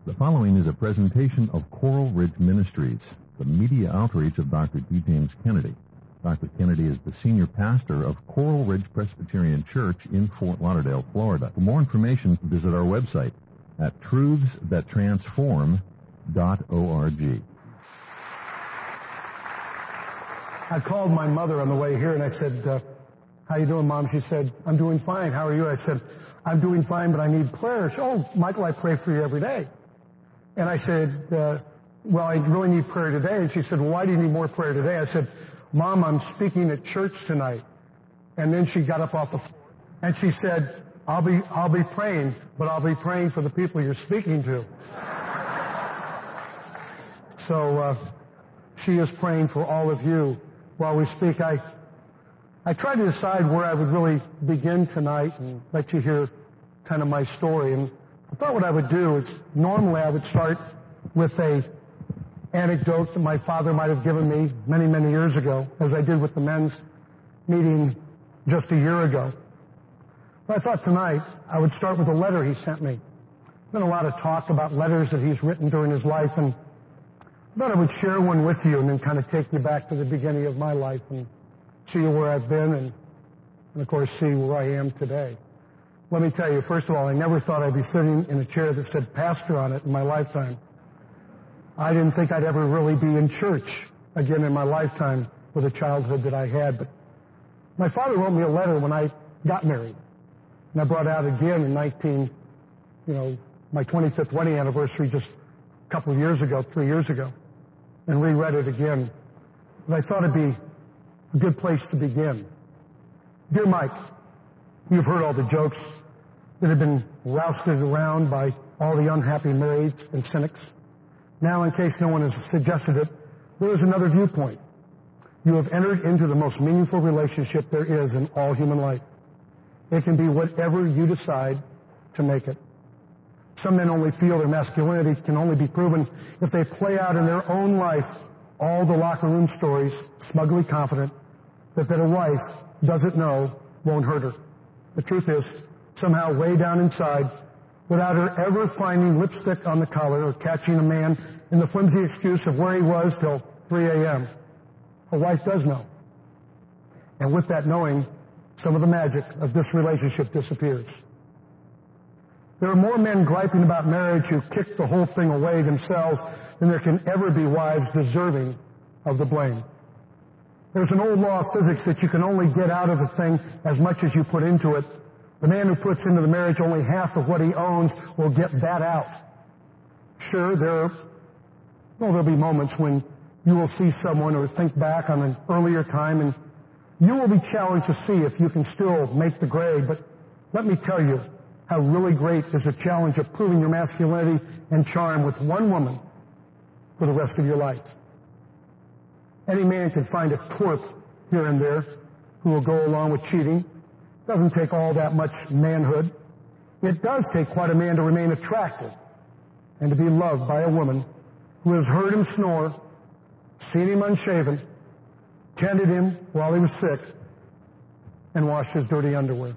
The following is a presentation of Coral Ridge Ministries, the media outreach of Dr. D. James Kennedy. Dr. Kennedy is the senior pastor of Coral Ridge Presbyterian Church in Fort Lauderdale, Florida. For more information, visit our website at truthsthattransform.org. I called my mother on the way here and I said, how you doing, Mom? She said, I'm doing fine. How are you? I said, I'm doing fine, but I need prayer. She said, oh, Michael, I pray for you every day. And I said, well, I really need prayer today. And she said, well, why do you need more prayer today? I said, Mom, I'm speaking at church tonight. And then she got up off the floor and she said, I'll be praying, but I'll be praying for the people you're speaking to. So, she is praying for all of you while we speak. I tried to decide where I would really begin tonight and let you hear kind of my story. And I thought what I would do is normally I would start with a anecdote that my father might have given me many, many years ago, as I did with the men's meeting just a year ago. But I thought tonight I would start with a letter he sent me. There's been a lot of talk about letters that he's written during his life, and I thought I would share one with you and then kind of take you back to the beginning of my life and see where I've been and of course see where I am today. Let me tell you, first of all, I never thought I'd be sitting in a chair that said pastor on it in my lifetime. I didn't think I'd ever really be in church again in my lifetime with the childhood that I had. But my father wrote me a letter when I got married. And I brought out again in my 25th wedding anniversary just a couple of years ago, 3 years ago, and reread it again. And I thought it'd be a good place to begin. Dear Mike, you've heard all the jokes that have been rousted around by all the unhappy marrieds and cynics. Now, in case no one has suggested it, there is another viewpoint. You have entered into the most meaningful relationship there is in all human life. It can be whatever you decide to make it. Some men only feel their masculinity can only be proven if they play out in their own life all the locker room stories, smugly confident that a wife doesn't know won't hurt her. The truth is, somehow way down inside, without her ever finding lipstick on the collar or catching a man in the flimsy excuse of where he was till 3 a.m., a wife does know. And with that knowing, some of the magic of this relationship disappears. There are more men griping about marriage who kick the whole thing away themselves than there can ever be wives deserving of the blame. There's an old law of physics that you can only get out of a thing as much as you put into it. The man who puts into the marriage only half of what he owns will get that out. Sure, there'll be moments when you will see someone or think back on an earlier time and you will be challenged to see if you can still make the grade. But let me tell you how really great is the challenge of proving your masculinity and charm with one woman for the rest of your life. Any man can find a twerp here and there who will go along with cheating. Doesn't take all that much manhood. It does take quite a man to remain attractive and to be loved by a woman who has heard him snore, seen him unshaven, tended him while he was sick, and washed his dirty underwear.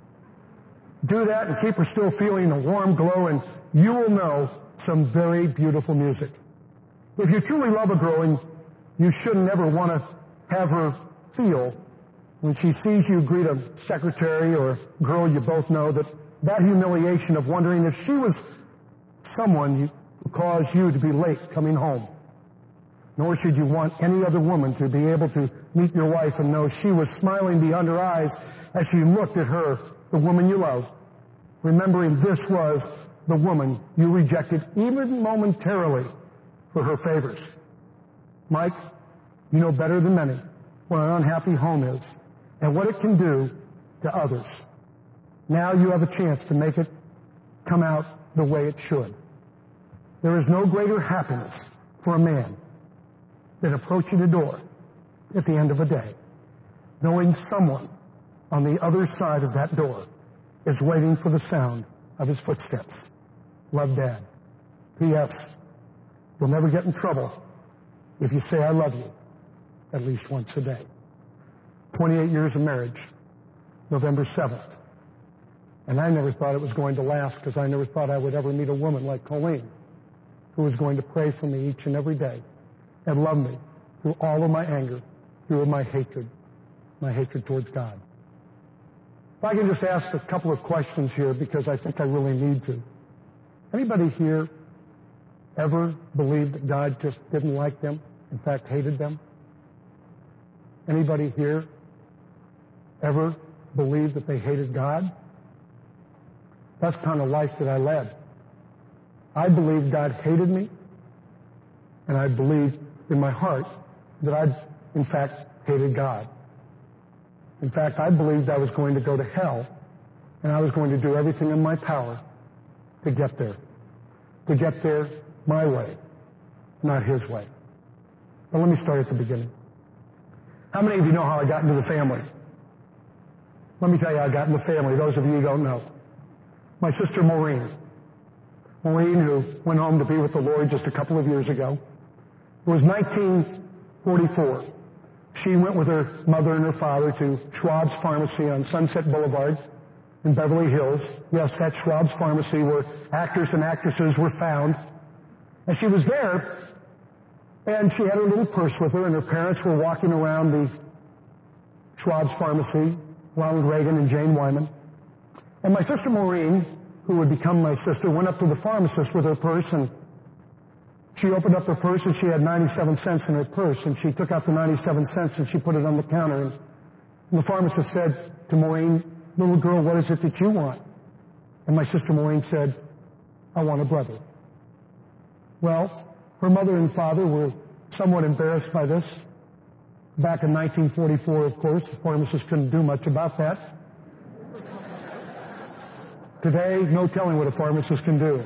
Do that and keep her still feeling a warm glow, and you will know some very beautiful music. If you truly love a girl, you shouldn't ever want to have her feel when she sees you greet a secretary or a girl you both know that humiliation of wondering if she was someone who caused you to be late coming home. Nor should you want any other woman to be able to meet your wife and know she was smiling beyond her eyes as she looked at her, the woman you love, remembering this was the woman you rejected even momentarily for her favors. Mike, you know better than many what an unhappy home is and what it can do to others. Now you have a chance to make it come out the way it should. There is no greater happiness for a man than approaching a door at the end of a day, knowing someone on the other side of that door is waiting for the sound of his footsteps. Love, Dad. P.S. You'll never get in trouble if you say I love you at least once a day. 28 years of marriage, November 7th. And I never thought it was going to last because I never thought I would ever meet a woman like Colleen. who was going to pray for me each and every day and love me through all of my anger, through my hatred towards God. If I can just ask a couple of questions here, because I think I really need to. Anybody here ever believed that God just didn't like them, in fact hated them? Anybody here ever believed that they hated God? That's the kind of life that I led. I believed God hated me, and I believed in my heart that I, in fact, hated God. In fact, I believed I was going to go to hell, and I was going to do everything in my power to get there my way, not his way. But let me start at the beginning. How many of you know how I got into the family? Let me tell you how I got into the family, those of you who don't know. My sister Maureen, who went home to be with the Lord just a couple of years ago. It was 1944. She went with her mother and her father to Schwab's Pharmacy on Sunset Boulevard in Beverly Hills. Yes, that's Schwab's Pharmacy, where actors and actresses were found. And she was there, and she had her little purse with her, and her parents were walking around the Schwab's Pharmacy, Ronald Reagan and Jane Wyman. And my sister Maureen, who would become my sister, went up to the pharmacist with her purse, and she opened up her purse, and she had 97 cents in her purse, and she took out the 97 cents and she put it on the counter. And the pharmacist said to Maureen, "Little girl, what is it that you want?" And my sister Maureen said, "I want a brother." Well, her mother and father were somewhat embarrassed by this. Back in 1944, of course, the pharmacist couldn't do much about that. Today, no telling what a pharmacist can do.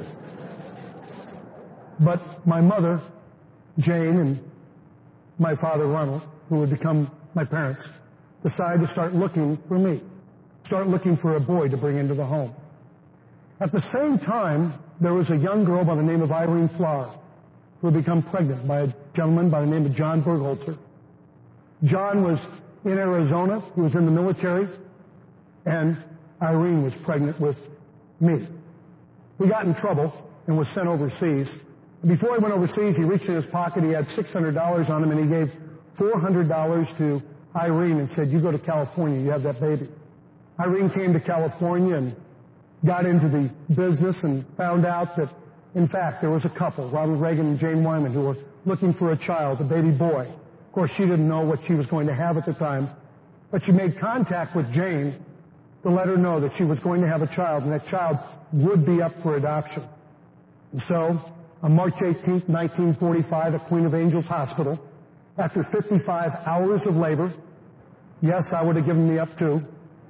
But my mother, Jane, and my father, Ronald, who would become my parents, decided to start looking for me, start looking for a boy to bring into the home. At the same time, there was a young girl by the name of Irene Flower, who had become pregnant by a gentleman by the name of John Bergholzer. John was in Arizona. He was in the military. And Irene was pregnant with me. He got in trouble and was sent overseas. Before he went overseas, he reached in his pocket. He had $600 on him, and he gave $400 to Irene and said, "You go to California. You have that baby." Irene came to California and got into the business and found out that, in fact, there was a couple, Ronald Reagan and Jane Wyman, who were looking for a child, a baby boy. Of course, she didn't know what she was going to have at the time, but she made contact with Jane to let her know that she was going to have a child, and that child would be up for adoption. And so, on March 18th, 1945, at Queen of Angels Hospital, after 55 hours of labor, yes, I would have given me up too,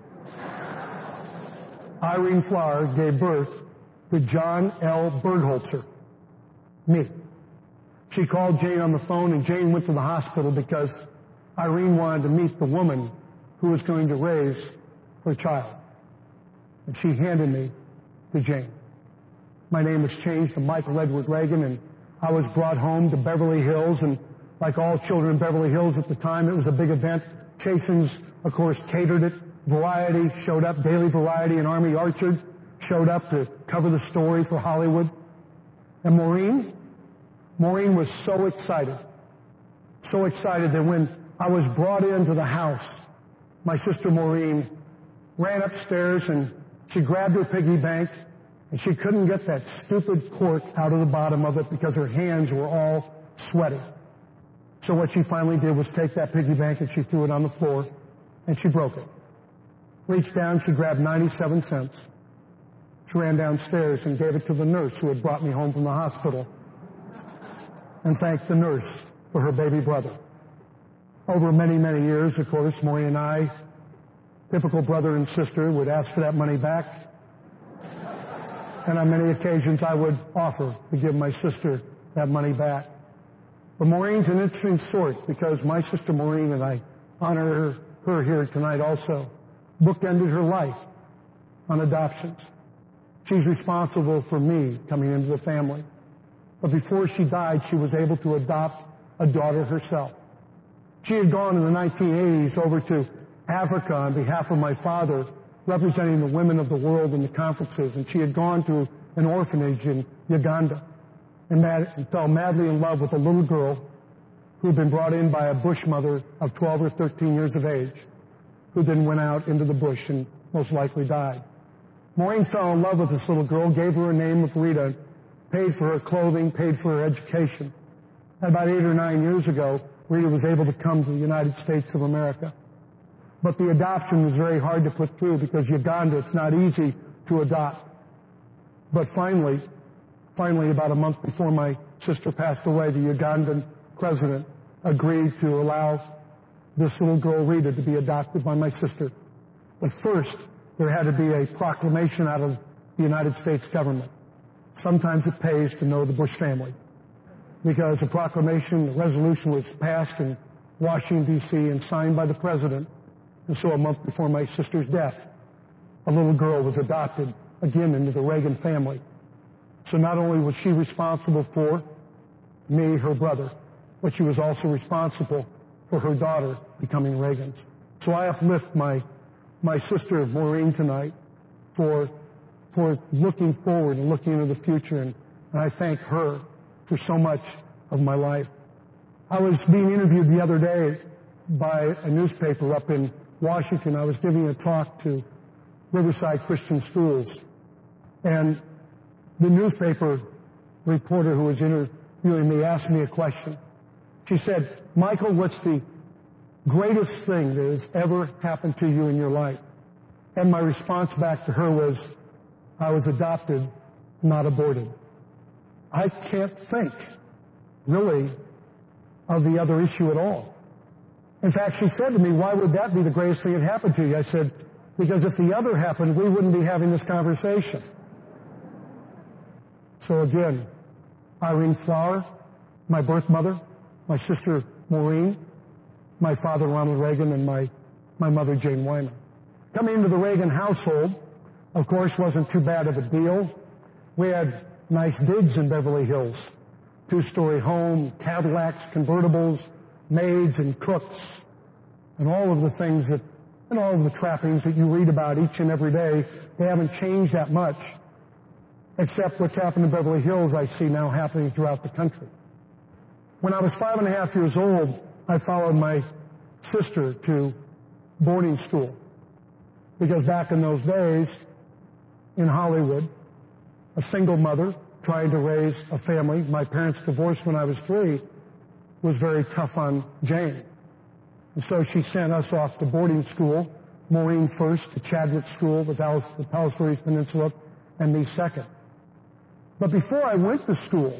Irene Flower gave birth to John L. Bergholzer, me. She called Jane on the phone, and Jane went to the hospital because Irene wanted to meet the woman who was going to raise her child. And she handed me to Jane. My name was changed to Michael Edward Reagan, and I was brought home to Beverly Hills, and like all children in Beverly Hills at the time, it was a big event. Chasen's, of course, catered it. Variety showed up, Daily Variety and Army Archer showed up to cover the story for Hollywood. And Maureen was so excited that when I was brought into the house, my sister Maureen ran upstairs and she grabbed her piggy bank, and she couldn't get that stupid cork out of the bottom of it because her hands were all sweaty. So what she finally did was take that piggy bank and she threw it on the floor, and she broke it. Reached down, she grabbed 97 cents. She ran downstairs and gave it to the nurse who had brought me home from the hospital, and thanked the nurse for her baby brother. Over many, many years, of course, Maureen and I, typical brother and sister, would ask for that money back. And on many occasions, I would offer to give my sister that money back. But Maureen's an interesting sort, because my sister Maureen, and I honor her here tonight also, bookended her life on adoptions. She's responsible for me coming into the family. But before she died, she was able to adopt a daughter herself. She had gone in the 1980s over to Africa on behalf of my father, representing the women of the world in the conferences, and she had gone to an orphanage in Uganda. and fell madly in love with a little girl who had been brought in by a bush mother of 12 or 13 years of age, who then went out into the bush and most likely died. Maureen fell in love with this little girl, gave her a name of Rita, paid for her clothing, paid for her education. About 8 or 9 years ago, Rita was able to come to the United States of America. But the adoption was very hard to put through because Uganda, it's not easy to adopt. But finally, about a month before my sister passed away, the Ugandan president agreed to allow this little girl, Rita, to be adopted by my sister. But first, there had to be a proclamation out of the United States government. Sometimes it pays to know the Bush family, because a proclamation, a resolution was passed in Washington, D.C. and signed by the president. And so a month before my sister's death, a little girl was adopted again into the Reagan family. So not only was she responsible for me, her brother, but she was also responsible for her daughter becoming Reagan's. So I uplift my sister Maureen tonight for looking forward and looking into the future, and I thank her for so much of my life. I was being interviewed the other day by a newspaper up in Washington. I was giving a talk to Riverside Christian Schools, and the newspaper reporter who was interviewing me asked me a question. She said, "Michael, what's the greatest thing that has ever happened to you in your life?" And my response back to her was, "I was adopted, not aborted." I can't think, really, of the other issue at all. In fact, she said to me, "Why would that be the greatest thing that happened to you?" I said, "Because if the other happened, we wouldn't be having this conversation." So again, Irene Flower, my birth mother, my sister Maureen, my father Ronald Reagan, and my mother Jane Wyman. Coming into the Reagan household, of course, wasn't too bad of a deal. We had nice digs in Beverly Hills, 2-story home, Cadillacs, convertibles, maids and cooks, and all of the things and all of the trappings that you read about each and every day. They haven't changed that much, except what's happened in Beverly Hills I see now happening throughout the country. When I was 5.5 years old, I followed my sister to boarding school, because back in those days in Hollywood, a single mother trying to raise a family, my parents divorced when I was 3, was very tough on Jane. And so she sent us off to boarding school, Maureen first to Chadwick School, the Palos Verdes Peninsula, and me second. But before I went to school,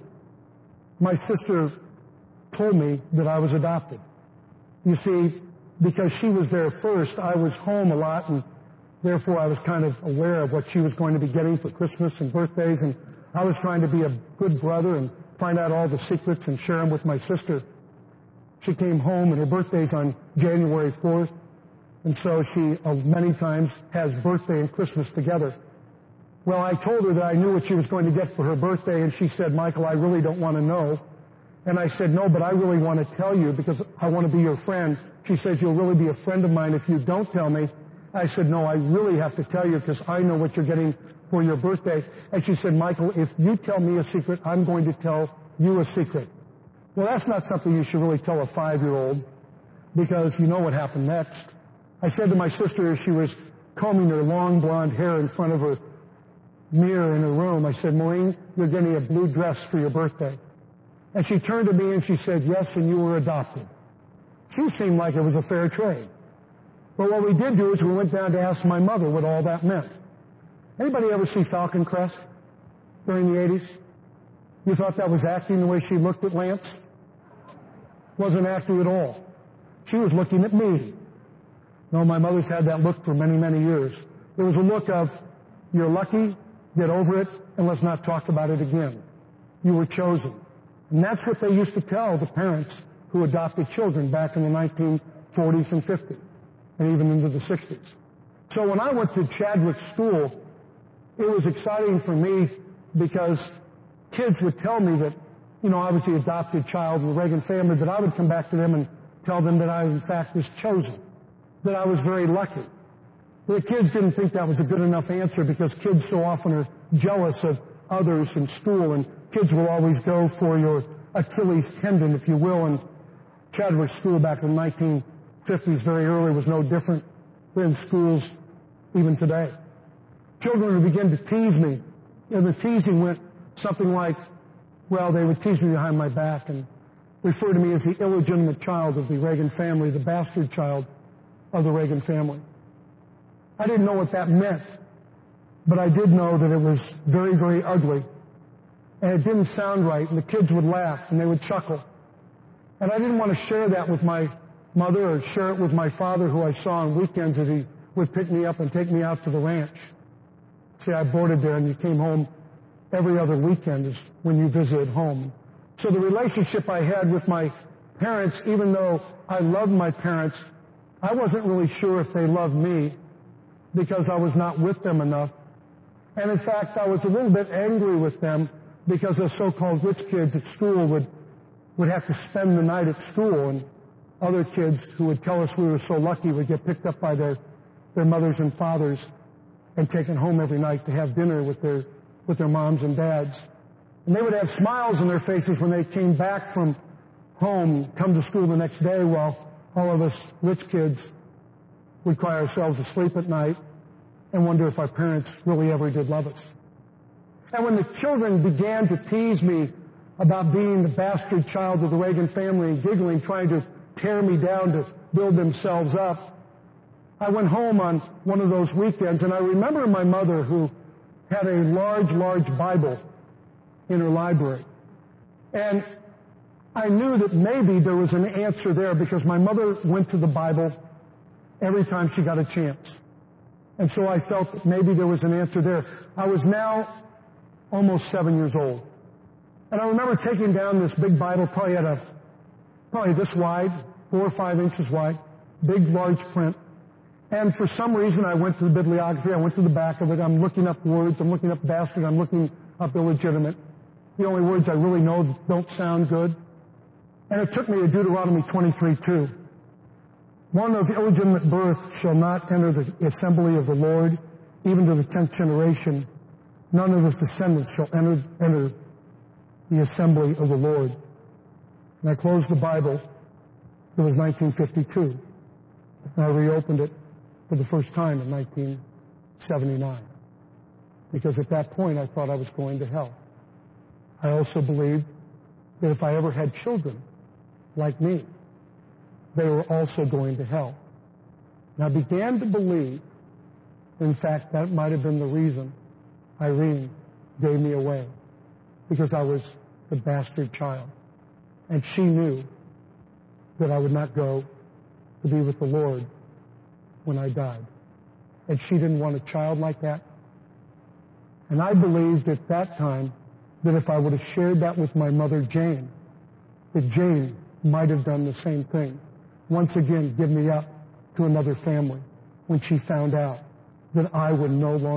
my sister told me that I was adopted. You see, because she was there first, I was home a lot, and therefore I was kind of aware of what she was going to be getting for Christmas and birthdays, and I was trying to be a good brother and find out all the secrets and share them with my sister. She came home, and her birthday's on January 4th, and so she many times has birthday and Christmas together. Well, I told her that I knew what she was going to get for her birthday, and she said, "Michael, I really don't want to know." And I said, "No, but I really want to tell you because I want to be your friend." She says, "You'll really be a friend of mine if you don't tell me." I said, "No, I really have to tell you because I know what you're getting for your birthday." And she said, "Michael, if you tell me a secret, I'm going to tell you a secret." Well, that's not something you should really tell a 5-year-old, because you know what happened next. I said to my sister as she was combing her long blonde hair in front of her mirror in her room, I said, "Maureen, you're getting a blue dress for your birthday." And she turned to me and she said, "Yes, and you were adopted." She seemed like it was a fair trade. But what we did do is we went down to ask my mother what all that meant. Anybody ever see Falcon Crest during the 80s? You thought that was acting the way she looked at Lance? Wasn't acting at all. She was looking at me. No, my mother's had that look for many, many years. It was a look of, "You're lucky, get over it, and let's not talk about it again. You were chosen." And that's what they used to tell the parents who adopted children back in the 1940s and 50s, and even into the 60s. So when I went to Chadwick School, it was exciting for me because kids would tell me that, I was the adopted child of the Reagan family, but I would come back to them and tell them that I, in fact, was chosen, that I was very lucky. The kids didn't think that was a good enough answer because kids so often are jealous of others in school and kids will always go for your Achilles tendon, if you will, and Chadwick School back in the 1950s, very early, was no different than schools even today. Children would begin to tease me, and the teasing went something like, well, they would tease me behind my back and refer to me as the illegitimate child of the Reagan family, the bastard child of the Reagan family. I didn't know what that meant, but I did know that it was very, very ugly, and it didn't sound right, and the kids would laugh, and they would chuckle. And I didn't want to share that with my mother or share it with my father, who I saw on weekends as he would pick me up and take me out to the ranch. See, I boarded there, and you came home every other weekend is when you visited home. So the relationship I had with my parents, even though I loved my parents, I wasn't really sure if they loved me because I was not with them enough. And in fact, I was a little bit angry with them because the so-called rich kids at school would have to spend the night at school, and other kids who would tell us we were so lucky would get picked up by their mothers and fathers and taken home every night to have dinner with their moms and dads. And they would have smiles on their faces when they came back from home, come to school the next day, while all of us rich kids would cry ourselves to sleep at night and wonder if our parents really ever did love us. And when the children began to tease me about being the bastard child of the Reagan family and giggling, trying to tear me down to build themselves up, I went home on one of those weekends, and I remember my mother, who had a large, large Bible in her library. And I knew that maybe there was an answer there because my mother went to the Bible every time she got a chance. And so I felt that maybe there was an answer there. I was now almost 7 years old. And I remember taking down this big Bible, probably this wide, 4 or 5 inches wide, big, large print. And for some reason, I went to the bibliography. I went to the back of it. I'm looking up words. I'm looking up bastard. I'm looking up illegitimate. The only words I really know don't sound good. And it took me to Deuteronomy 23:2. One of illegitimate birth shall not enter the assembly of the Lord, even to the 10th generation. None of his descendants shall enter the assembly of the Lord. And I closed the Bible. It was 1952. And I reopened it for the first time in 1979. Because at that point, I thought I was going to hell. I also believed that if I ever had children like me, they were also going to hell. And I began to believe, in fact, that might have been the reason Irene gave me away, because I was the bastard child. And she knew that I would not go to be with the Lord when I died. And she didn't want a child like that. And I believed at that time that if I would have shared that with my mother, Jane, that Jane might have done the same thing. Once again, give me up to another family when she found out that I was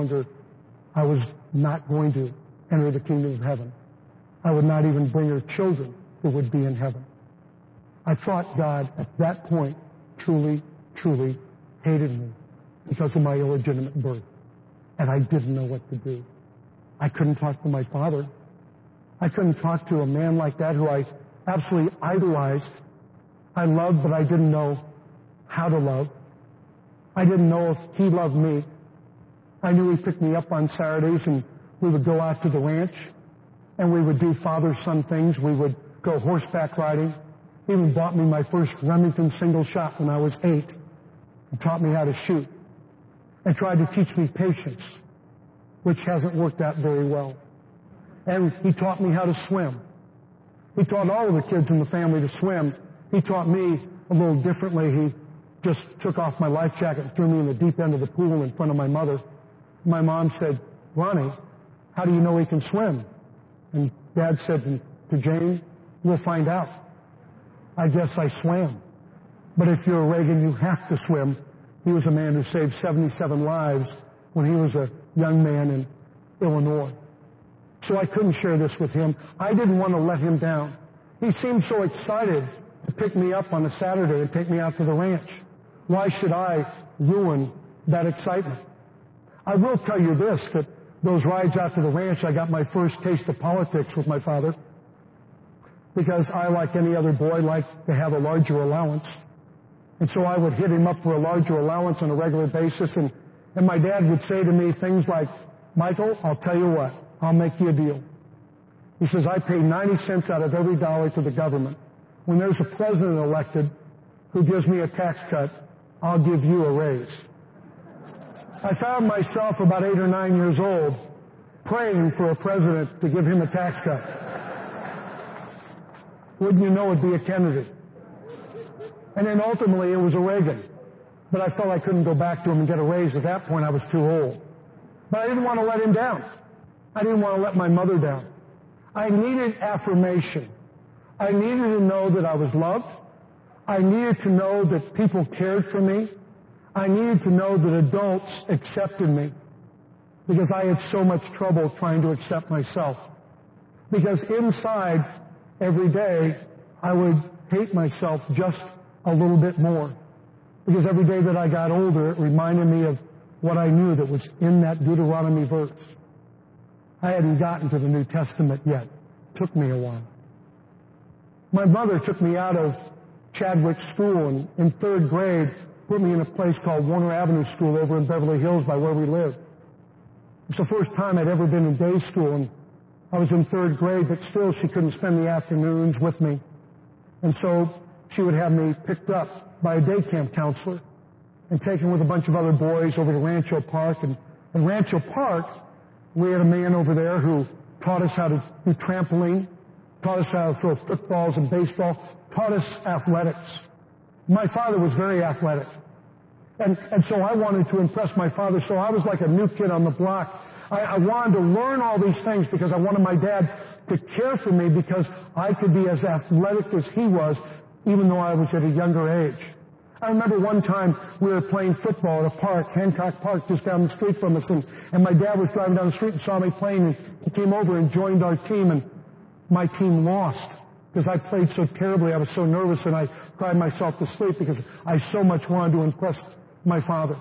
not going to enter the kingdom of heaven. I would not even bring her children who would be in heaven. I thought God at that point truly, truly hated me because of my illegitimate birth. And I didn't know what to do. I couldn't talk to my father. I couldn't talk to a man like that who I absolutely idolized. I loved, but I didn't know how to love. I didn't know if he loved me. I knew he picked me up on Saturdays and we would go out to the ranch and we would do father-son things. We would go horseback riding. He even bought me my first Remington single shot when I was 8 and taught me how to shoot and tried to teach me patience, which hasn't worked out very well. And he taught me how to swim. He taught all of the kids in the family to swim. He taught me a little differently. He just took off my life jacket and threw me in the deep end of the pool in front of my mother. My mom said, "Ronnie, how do you know he can swim?" And Dad said to Jane, "We'll find out." I guess I swam. But if you're a Reagan, you have to swim. He was a man who saved 77 lives when he was a young man in Illinois. So I couldn't share this with him. I didn't want to let him down. He seemed so excited to pick me up on a Saturday and take me out to the ranch. Why should I ruin that excitement? I will tell you this, that those rides out to the ranch, I got my first taste of politics with my father, because I, like any other boy, liked to have a larger allowance. And so I would hit him up for a larger allowance on a regular basis, and my dad would say to me things like, "Michael, I'll tell you what, I'll make you a deal." He says, "I pay 90 cents out of every dollar to the government. When there's a president elected who gives me a tax cut, I'll give you a raise." I found myself about 8 or 9 years old praying for a president to give him a tax cut. Wouldn't you know, it'd be a Kennedy. And then ultimately it was a Reagan. But I felt I couldn't go back to him and get a raise. At that point I was too old. But I didn't want to let him down. I didn't want to let my mother down. I needed affirmation. I needed to know that I was loved. I needed to know that people cared for me. I needed to know that adults accepted me, because I had so much trouble trying to accept myself. Because inside, every day, I would hate myself just a little bit more. Because every day that I got older, it reminded me of what I knew that was in that Deuteronomy verse. I hadn't gotten to the New Testament yet. It took me a while. My mother took me out of Chadwick School, and in 3rd grade put me in a place called Warner Avenue School over in Beverly Hills by where we lived. It's the first time I'd ever been in day school, and I was in 3rd grade, but still she couldn't spend the afternoons with me. And so she would have me picked up by a day camp counselor and taken with a bunch of other boys over to Rancho Park. And in Rancho Park, we had a man over there who taught us how to do trampoline, taught us how to throw footballs and baseball, taught us athletics. My father was very athletic. And so I wanted to impress my father, so I was like a new kid on the block. I wanted to learn all these things because I wanted my dad to care for me, because I could be as athletic as he was, even though I was at a younger age. I remember one time we were playing football at a park, Hancock Park, just down the street from us, and my dad was driving down the street and saw me playing, and he came over and joined our team, and my team lost because I played so terribly. I was so nervous, and I cried myself to sleep because I so much wanted to impress my father.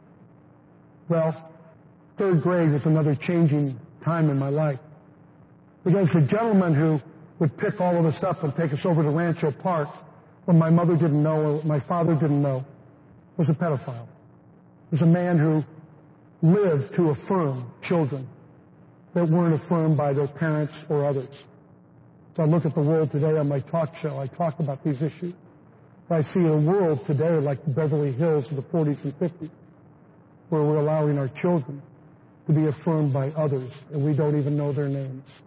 Well, 3rd grade was another changing time in my life, because the gentleman who would pick all of us up and take us over to Rancho Park, what my mother didn't know or what my father didn't know, was a pedophile. Was a man who lived to affirm children that weren't affirmed by their parents or others. So I look at the world today on my talk show. I talk about these issues. I see a world today like the Beverly Hills of the 40s and 50s, where we're allowing our children to be affirmed by others, and we don't even know their names.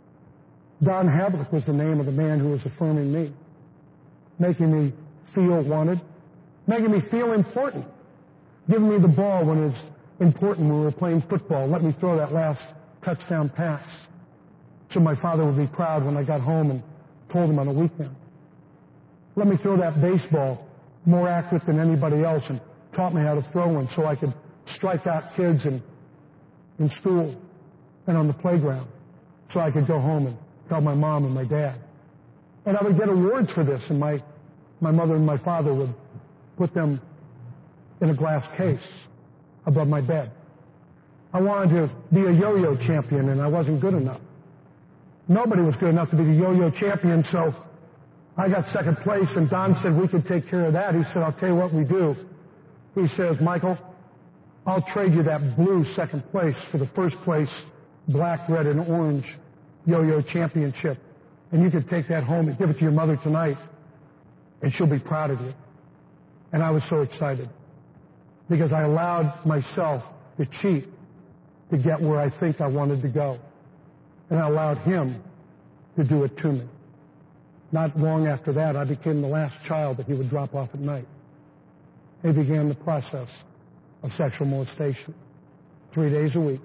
Don Havlick was the name of the man who was affirming me, making me feel wanted, making me feel important, giving me the ball when it was important when we were playing football, let me throw that last touchdown pass so my father would be proud when I got home and told him on the weekend. Let me throw that baseball more accurate than anybody else, and taught me how to throw one so I could strike out kids in school and on the playground, so I could go home and tell my mom and my dad. And I would get awards for this, and my mother and my father would put them in a glass case above my bed. I wanted to be a yo-yo champion, and I wasn't good enough. Nobody was good enough to be the yo-yo champion, so I got 2nd place, and Don said we could take care of that. He said, "I'll tell you what we do." He says, "Michael, I'll trade you that blue 2nd place for the 1st place black, red, and orange yo-yo championship. And you can take that home and give it to your mother tonight, and she'll be proud of you." And I was so excited, because I allowed myself to cheat to get where I think I wanted to go. And I allowed him to do it to me. Not long after that, I became the last child that he would drop off at night. He began the process of sexual molestation. 3 days a week,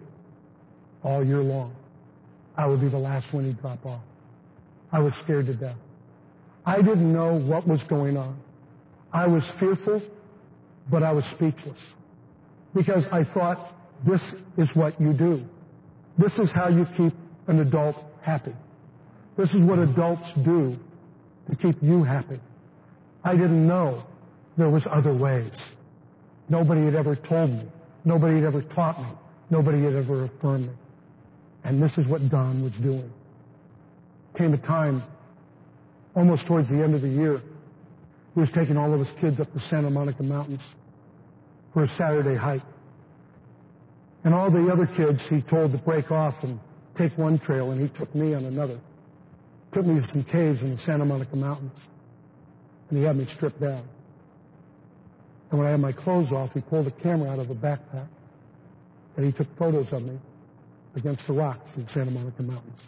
all year long. I would be the last one he'd drop off. I was scared to death. I didn't know what was going on. I was fearful, but I was speechless, because I thought, this is what you do. This is how you keep an adult happy. This is what adults do to keep you happy. I didn't know there was other ways. Nobody had ever told me. Nobody had ever taught me Nobody had ever affirmed me. And this is what Don was doing. Came a time, almost towards the end of the year, he was taking all of his kids up the Santa Monica Mountains for a Saturday hike. And all the other kids he told to break off and take one trail, and he took me on another. Took me to some caves in the Santa Monica Mountains. And he had me stripped down. And when I had my clothes off, he pulled a camera out of a backpack, and he took photos of me against the rocks in Santa Monica Mountains.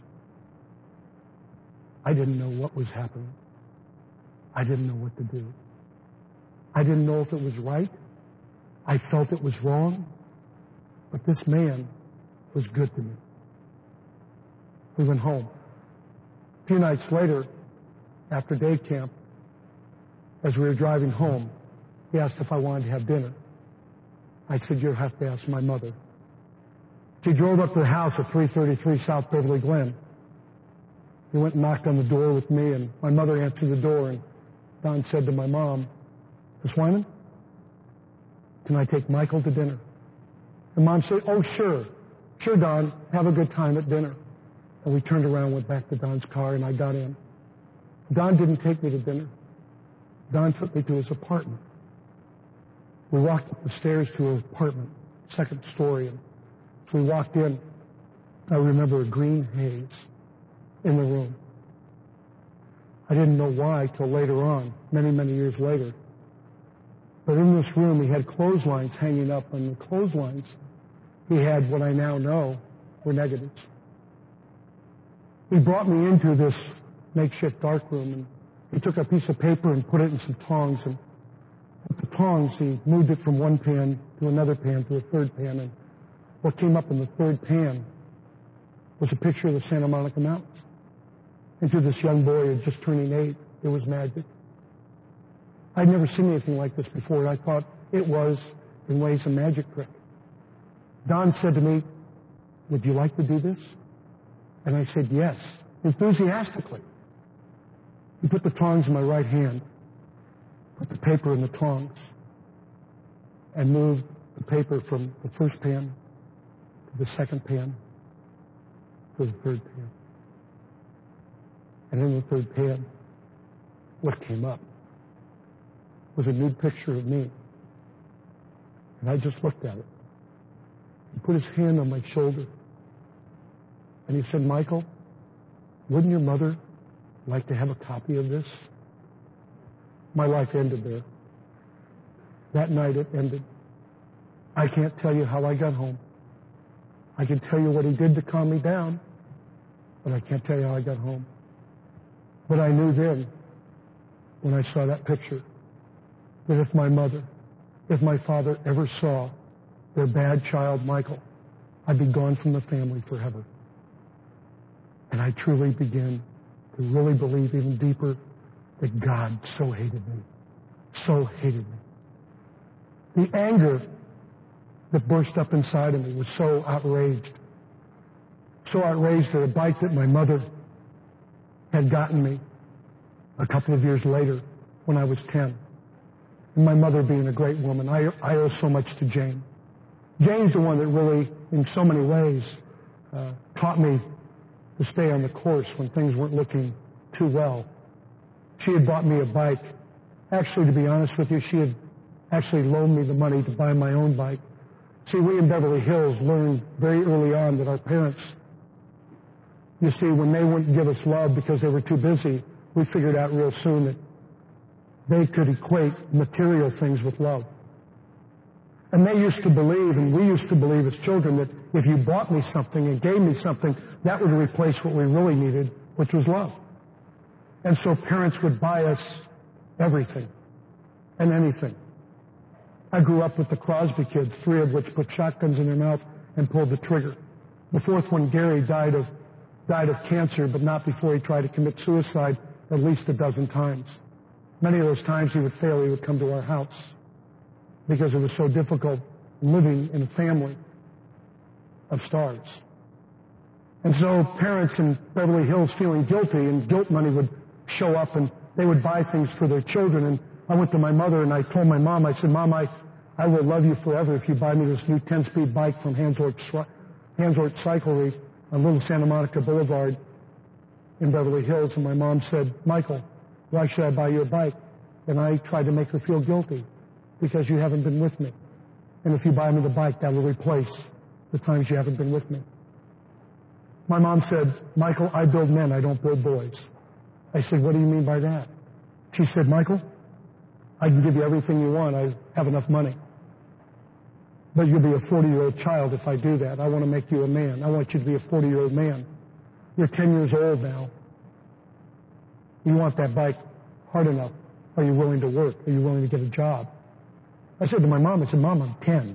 I didn't know what was happening. I didn't know what to do. I didn't know if it was right. I felt it was wrong. But this man was good to me. We went home. A few nights later, after day camp, as we were driving home, he asked if I wanted to have dinner. I said, you'll have to ask my mother. She drove up to the house at 333 South Beverly Glen. He went and knocked on the door with me, and my mother answered the door, and Don said to my mom, Miss Wyman, can I take Michael to dinner? And Mom said, oh, sure. Sure, Don. Have a good time at dinner. And we turned around, went back to Don's car, and I got in. Don didn't take me to dinner. Don took me to his apartment. We walked up the stairs to his apartment, second story, and as we walked in, I remember a green haze in the room. I didn't know why till later on, many, many years later. But in this room, he had clotheslines hanging up, and the clotheslines, he had what I now know were negatives. He brought me into this makeshift darkroom, and he took a piece of paper and put it in some tongs, and with the tongs, he moved it from one pan to another pan to a third pan, and what came up in the third pan was a picture of the Santa Monica Mountains. And to this young boy who was just turning 8, it was magic. I'd never seen anything like this before, and I thought it was, in ways, a magic trick. Don said to me, would you like to do this? And I said yes, enthusiastically. He put the tongs in my right hand, put the paper in the tongs, and moved the paper from the first pan to the second pan to the third pan. And in the third pan, what came up was a nude picture of me. And I just looked at it. He put his hand on my shoulder, and he said, Michael, wouldn't your mother like to have a copy of this? My life ended there. That night it ended. I can't tell you how I got home. I can tell you what he did to calm me down, but I can't tell you how I got home. But I knew then, when I saw that picture, that if my mother, if my father ever saw their bad child, Michael, I'd be gone from the family forever. And I truly began to really believe even deeper that God so hated me. So hated me. The anger that burst up inside of me was so outraged. So outraged at a bite that my mother had gotten me a couple of years later when I was 10. And my mother being a great woman, I owe so much to Jane. Jane's the one that really, in so many ways, taught me to stay on the course when things weren't looking too well. She had bought me a bike. Actually, to be honest with you, she had actually loaned me the money to buy my own bike. See, we in Beverly Hills learned very early on that our parents, you see, when they wouldn't give us love because they were too busy, we figured out real soon that they could equate material things with love. And they used to believe, and we used to believe as children, that if you bought me something and gave me something, that would replace what we really needed, which was love. And so parents would buy us everything and anything. I grew up with the Crosby kids, 3 of which put shotguns in their mouth and pulled the trigger. The 4th one, Gary, died of cancer, but not before he tried to commit suicide at least a dozen times. Many of those times he would fail, he would come to our house because it was so difficult living in a family of stars. And so parents in Beverly Hills feeling guilty, and guilt money would show up, and they would buy things for their children. And I went to my mother and I told my mom, I said, Mom, I I will love you forever if you buy me this new 10-speed bike from Hansort Cyclery on Little Santa Monica Boulevard in Beverly Hills. And my mom said, Michael, why should I buy you a bike? And I tried to make her feel guilty because you haven't been with me. And if you buy me the bike, that will replace the times you haven't been with me. My mom said, Michael, I build men, I don't build boys. I said, what do you mean by that? She said, Michael, I can give you everything you want. I have enough money. But you'll be a 40-year-old child if I do that. I want to make you a man. I want you to be a 40-year-old man. You're 10 years old now. You want that bike hard enough. Are you willing to work? Are you willing to get a job? I said to my mom, Mom, I'm 10.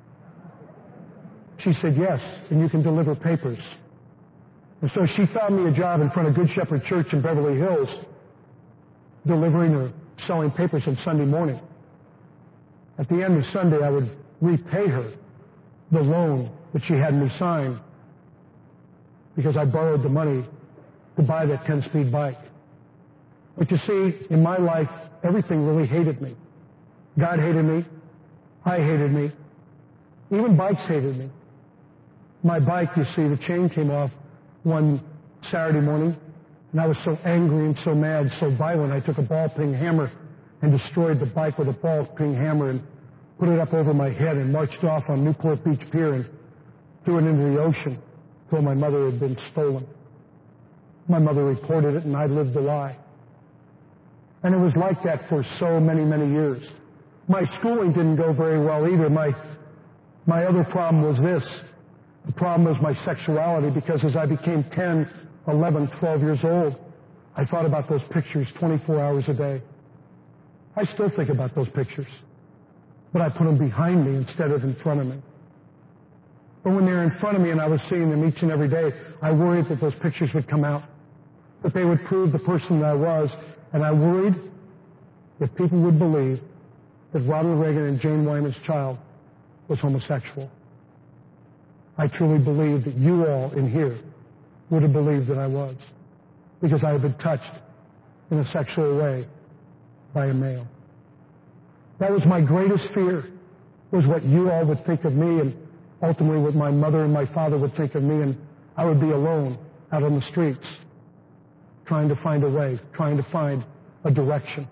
She said, yes, and you can deliver papers. And so she found me a job in front of Good Shepherd Church in Beverly Hills, delivering or selling papers on Sunday morning. At the end of Sunday, I would repay her the loan that she had me sign because I borrowed the money to buy that 10-speed bike. But you see, in my life, everything really hated me. God hated me. I hated me. Even bikes hated me. My bike, you see, the chain came off one Saturday morning, and I was so angry and so mad, so violent, I took a ball-peen hammer and destroyed the bike with a ball-peen hammer and put it up over my head and marched off on Newport Beach Pier and threw it into the ocean, told my mother it had been stolen. My mother reported it, and I lived the lie. And it was like that for so many, many years. My schooling didn't go very well either. My other problem was this. The problem was my sexuality, because as I became 10, 11, 12 years old, I thought about those pictures 24 hours a day. I still think about those pictures, but I put them behind me instead of in front of me. But when they're in front of me and I was seeing them each and every day, I worried that those pictures would come out, that they would prove the person that I was, and I worried that people would believe that Ronald Reagan and Jane Wyman's child was homosexual. I truly believe that you all in here would have believed that I was, because I had been touched in a sexual way by a male. That was my greatest fear, was what you all would think of me, and ultimately what my mother and my father would think of me, and I would be alone out on the streets trying to find a way, trying to find a direction.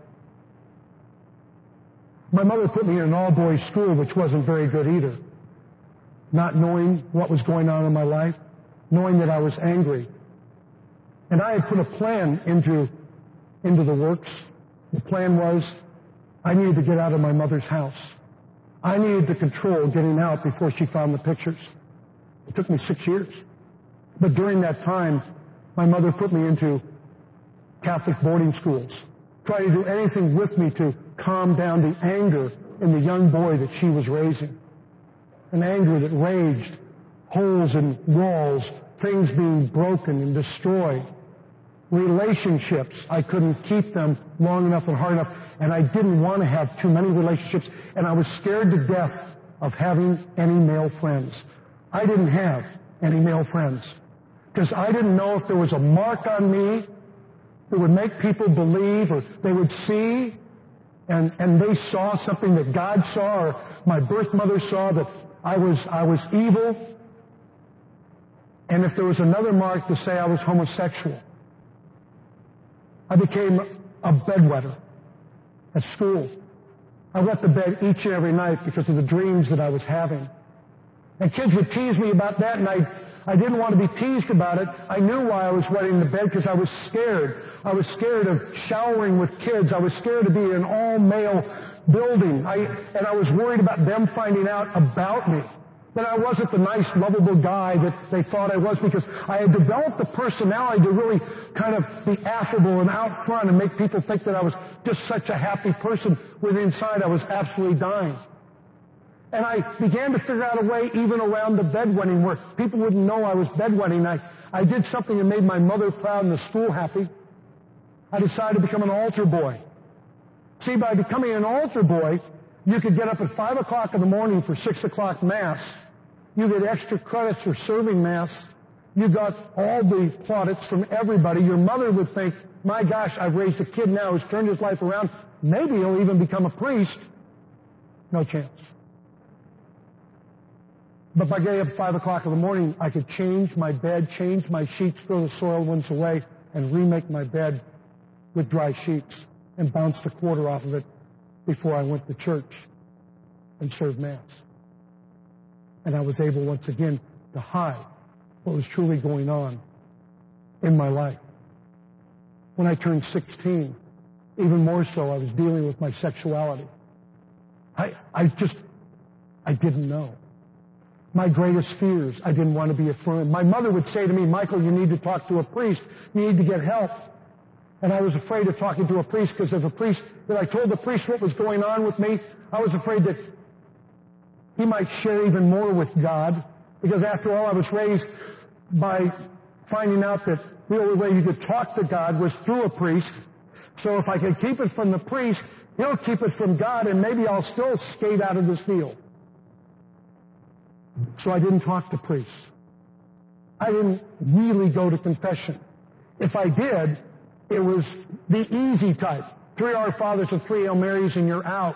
My mother put me in an all-boys school, which wasn't very good either. Not knowing what was going on in my life, knowing that I was angry. And I had put a plan into the works. The plan was I needed to get out of my mother's house. I needed to control getting out before she found the pictures. It took me 6 years. But during that time, my mother put me into Catholic boarding schools, tried to do anything with me to calm down the anger in the young boy that she was raising. An anger that raged, holes in walls, things being broken and destroyed. Relationships, I couldn't keep them long enough and hard enough, and I didn't want to have too many relationships, and I was scared to death of having any male friends. I didn't have any male friends, because I didn't know if there was a mark on me that would make people believe, or they would see, and they saw something that God saw, or my birth mother saw, that I was evil, and if there was another mark to say I was homosexual. I became a bedwetter at school. I wet the bed each and every night because of the dreams that I was having. And kids would tease me about that, and I didn't want to be teased about it. I knew why I was wetting the bed, because I was scared. I was scared of showering with kids. I was scared to be in an all-male building. And I was worried about them finding out about me, that I wasn't the nice, lovable guy that they thought I was, because I had developed the personality to really kind of be affable and out front and make people think that I was just such a happy person, when inside I was absolutely dying. And I began to figure out a way even around the bedwetting where people wouldn't know I was bedwetting. I did something that made my mother proud and the school happy. I decided to become an altar boy. See, by becoming an altar boy, you could get up at 5 o'clock in the morning for 6 o'clock Mass. You get extra credits for serving Mass. You got all the plaudits from everybody. Your mother would think, my gosh, I've raised a kid now who's turned his life around. Maybe he'll even become a priest. No chance. But by getting up at 5 o'clock in the morning, I could change my bed, change my sheets, throw the soiled ones away, and remake my bed with dry sheets and bounce the quarter off of it before I went to church and served Mass. And I was able once again to hide what was truly going on in my life. When I turned 16, even more so, I was dealing with my sexuality. I didn't know. My greatest fears, I didn't want to be affirmed. My mother would say to me, Michael, you need to talk to a priest. You need to get help. And I was afraid of talking to a priest because if I told the priest what was going on with me, I was afraid that he might share even more with God. Because after all, I was raised by finding out that the only way you could talk to God was through a priest. So if I could keep it from the priest, he'll keep it from God, and maybe I'll still skate out of this deal. So I didn't talk to priests. I didn't really go to confession. If I did, it was the easy type. 3 Our Fathers and 3 Hail Marys and you're out.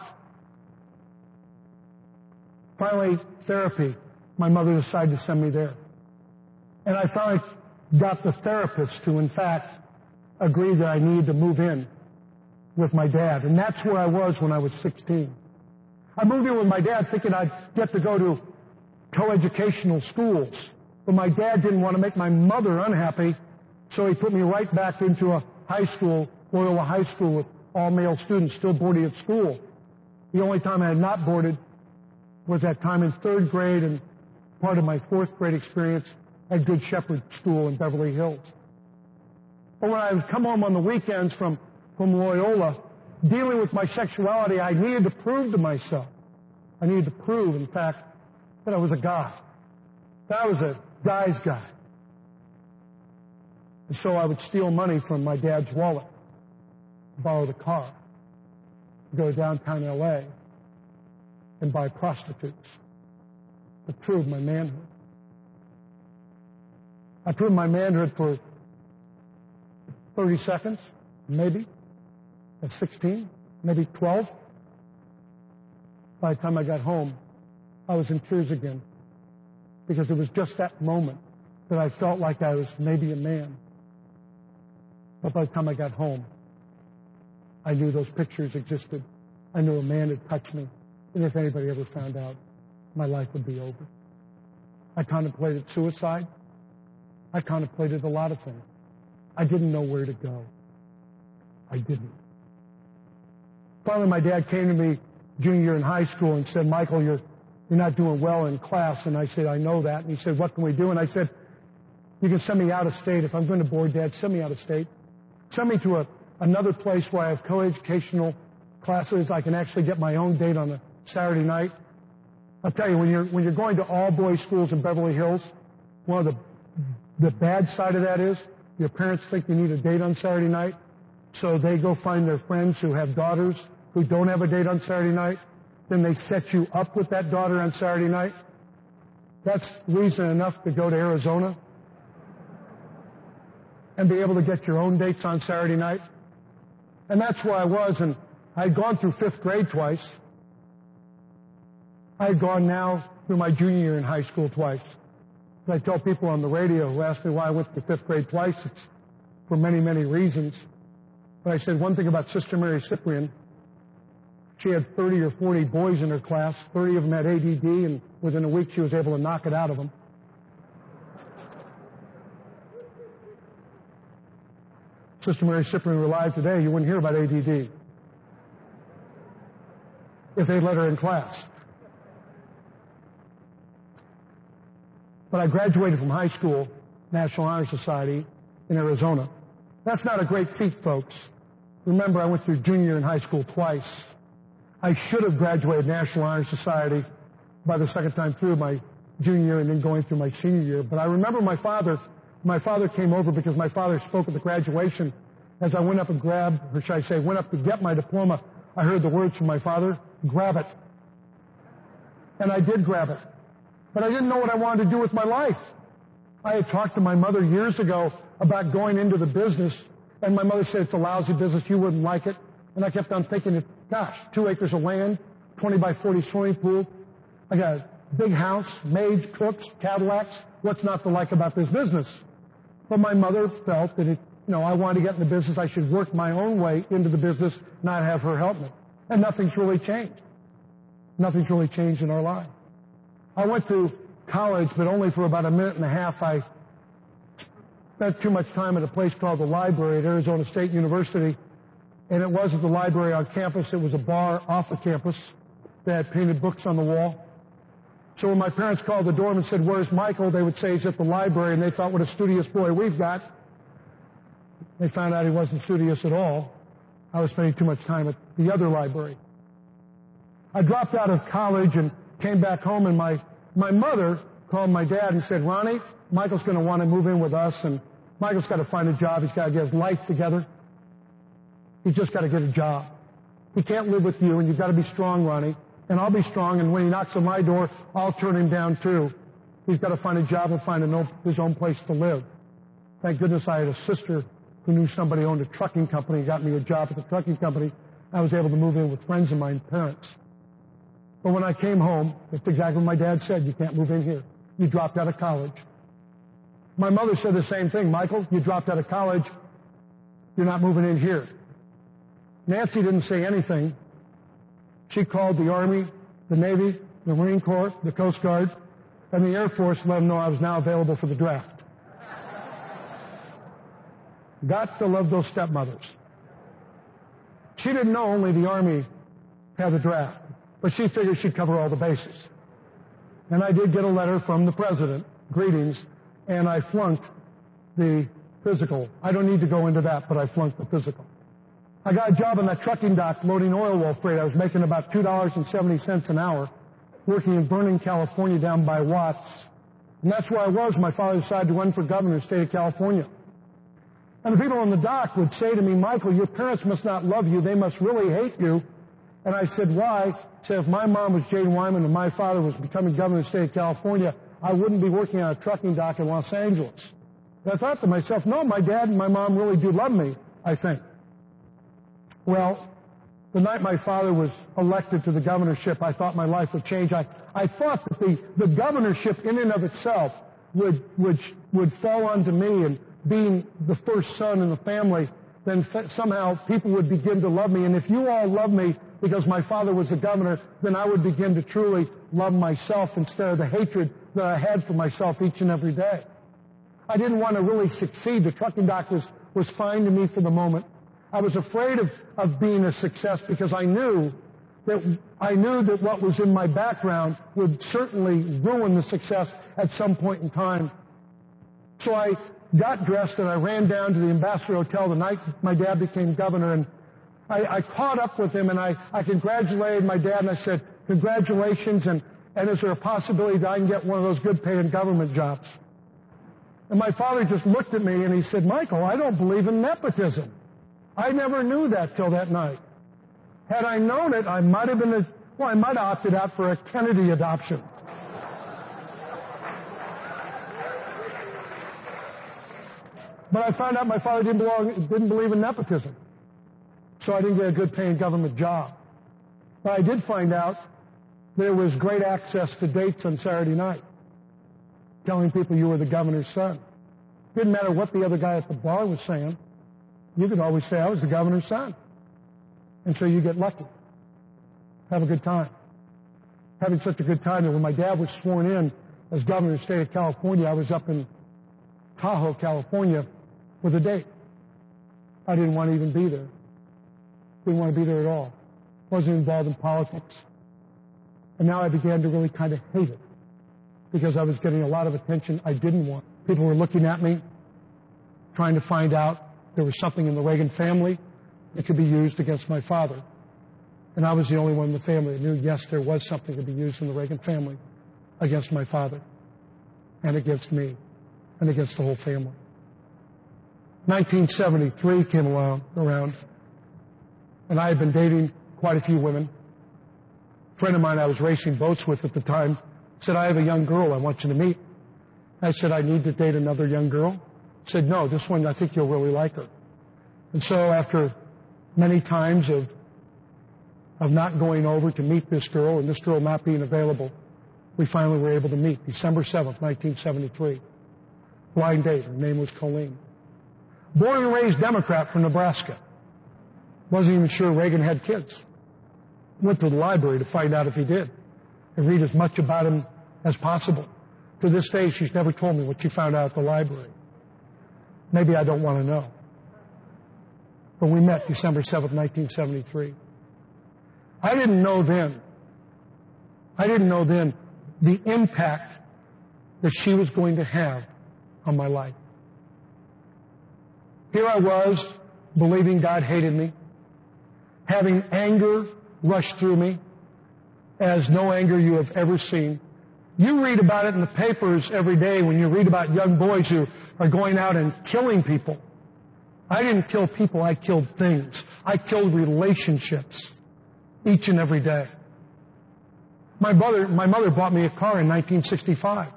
Finally, therapy. My mother decided to send me there. And I finally got the therapist to, in fact, agree that I needed to move in with my dad. And that's where I was when I was 16. I moved in with my dad thinking I'd get to go to coeducational schools. But my dad didn't want to make my mother unhappy, so he put me right back into a high school, Loyola High School, with all male students still boarding at school. The only time I had not boarded was that time in 3rd grade and part of my 4th grade experience at Good Shepherd School in Beverly Hills. But when I would come home on the weekends from Loyola, dealing with my sexuality, I needed to prove to myself. I needed to prove, in fact, that I was a guy. That I was a guy's guy. And so I would steal money from my dad's wallet, borrow the car, go to downtown L.A., and buy prostitutes to prove my manhood. I proved my manhood for 30 seconds, maybe, at 16, maybe 12. By the time I got home, I was in tears again because it was just that moment that I felt like I was maybe a man. But by the time I got home, I knew those pictures existed. I knew a man had touched me. And if anybody ever found out, my life would be over. I contemplated suicide. I contemplated a lot of things. I didn't know where to go. I didn't. Finally, my dad came to me junior year in high school and said, Michael, you're not doing well in class. And I said, I know that. And he said, what can we do? And I said, you can send me out of state. If I'm going to board, Dad, send me out of state. Send me to another place where I have coeducational classes. I can actually get my own date on a Saturday night. I'll tell you, when you're going to all boys schools in Beverly Hills, one of the bad side of that is your parents think you need a date on Saturday night, so they go find their friends who have daughters who don't have a date on Saturday night. Then they set you up with that daughter on Saturday night. That's reason enough to go to Arizona and be able to get your own dates on Saturday night. And that's where I was, and I'd gone through 5th grade twice. I'd gone now through my junior year in high school twice. And I tell people on the radio who ask me why I went to 5th grade twice, it's for many, many reasons. But I said one thing about Sister Mary Cyprian. She had 30 or 40 boys in her class. 30 of them had ADD, and within a week she was able to knock it out of them. Sister Mary Cyprian were alive today, you wouldn't hear about ADD if they'd let her in class. But I graduated from high school, National Honor Society in Arizona. That's not a great feat, folks. Remember, I went through junior year in high school twice. I should have graduated National Honor Society by the second time through my junior year and then going through my senior year. But I remember my father came over because my father spoke at the graduation. As I went up and grabbed, or should I say, went up to get my diploma, I heard the words from my father, grab it. And I did grab it. But I didn't know what I wanted to do with my life. I had talked to my mother years ago about going into the business, and my mother said, it's a lousy business, you wouldn't like it. And I kept on thinking, gosh, 2 acres of land, 20 by 40 swimming pool. I got big house, maids, cooks, Cadillacs. What's not to like about this business? But my mother felt that I wanted to get in the business. I should work my own way into the business, not have her help me. And nothing's really changed. Nothing's really changed in our life. I went to college, but only for about a minute and a half. I spent too much time at a place called the library at Arizona State University. And it wasn't the library on campus. It was a bar off the campus that had painted books on the wall. So when my parents called the door and said, "Where's Michael?" they would say, "He's at the library." And they thought, "What a studious boy we've got." They found out he wasn't studious at all. I was spending too much time at the other library. I dropped out of college and came back home, and my mother called my dad and said, "Ronnie, Michael's going to want to move in with us, and Michael's got to find a job. He's got to get his life together. He's just got to get a job. He can't live with you, and you've got to be strong, Ronnie. And I'll be strong, and when he knocks on my door, I'll turn him down too. He's got to find a job and find his own place to live." Thank goodness I had a sister who knew somebody who owned a trucking company, got me a job at the trucking company. I was able to move in with friends of mine, parents. But when I came home, that's exactly what my dad said: "You can't move in here. You dropped out of college." My mother said the same thing: "Michael, you dropped out of college. You're not moving in here." Nancy didn't say anything. She called the Army, the Navy, the Marine Corps, the Coast Guard, and the Air Force to let them know I was now available for the draft. Got to love those stepmothers. She didn't know only the Army had the draft, but she figured she'd cover all the bases. And I did get a letter from the President, greetings, and I flunked the physical. I don't need to go into that, but I flunked the physical. I got a job on that trucking dock loading oil well freight. I was making about $2.70 an hour, working in Vernon, California, down by Watts. And that's where I was. My father decided to run for governor of the state of California. And the people on the dock would say to me, "Michael, your parents must not love you. They must really hate you." And I said, "Why?" I said, "If my mom was Jane Wyman and my father was becoming governor of the state of California, I wouldn't be working on a trucking dock in Los Angeles." And I thought to myself, no, my dad and my mom really do love me, I think. Well, the night my father was elected to the governorship, I thought my life would change. I thought that the governorship in and of itself would fall onto me, and being the first son in the family, then somehow people would begin to love me. And if you all love me because my father was the governor, then I would begin to truly love myself instead of the hatred that I had for myself each and every day. I didn't want to really succeed. The trucking dock was fine to me for the moment. I was afraid of being a success because I knew that what was in my background would certainly ruin the success at some point in time. So I got dressed and I ran down to the Ambassador Hotel the night my dad became governor, and I caught up with him, and I congratulated my dad, and I said, "Congratulations, and is there a possibility that I can get one of those good paying government jobs?" And my father just looked at me and he said, "Michael, I don't believe in nepotism." I never knew that till that night. Had I known it, I might have opted out for a Kennedy adoption. But I found out my father didn't believe in nepotism. So I didn't get a good paying government job. But I did find out there was great access to dates on Saturday night, telling people you were the governor's son. Didn't matter what the other guy at the bar was saying. You could always say, "I was the governor's son." And so you get lucky. Have a good time. Having such a good time that when my dad was sworn in as governor of the state of California, I was up in Tahoe, California with a date. I didn't want to even be there. Didn't want to be there at all. Wasn't involved in politics. And now I began to really kind of hate it because I was getting a lot of attention I didn't want. People were looking at me, trying to find out there was something in the Reagan family that could be used against my father. And I was the only one in the family that knew, yes, there was something to be used in the Reagan family against my father and against me and against the whole family. 1973 came around, and I had been dating quite a few women. A friend of mine I was racing boats with at the time said, "I have a young girl I want you to meet." I said, "I need to date another young girl?" He said, "No, this one, I think you'll really like her." And so after many times of not going over to meet this girl and this girl not being available, we finally were able to meet, December 7th, 1973. Blind date. Her name was Colleen. Born and raised Democrat from Nebraska. Wasn't even sure Reagan had kids. Went to the library to find out if he did and read as much about him as possible. To this day, she's never told me what she found out at the library. Maybe I don't want to know. But we met December 7th, 1973. I didn't know then the impact that she was going to have on my life. Here I was, believing God hated me, having anger rush through me as no anger you have ever seen. You read about it in the papers every day when you read about young boys who are going out and killing people. I didn't kill people, I killed things. I killed relationships each and every day. My mother bought me a car in 1965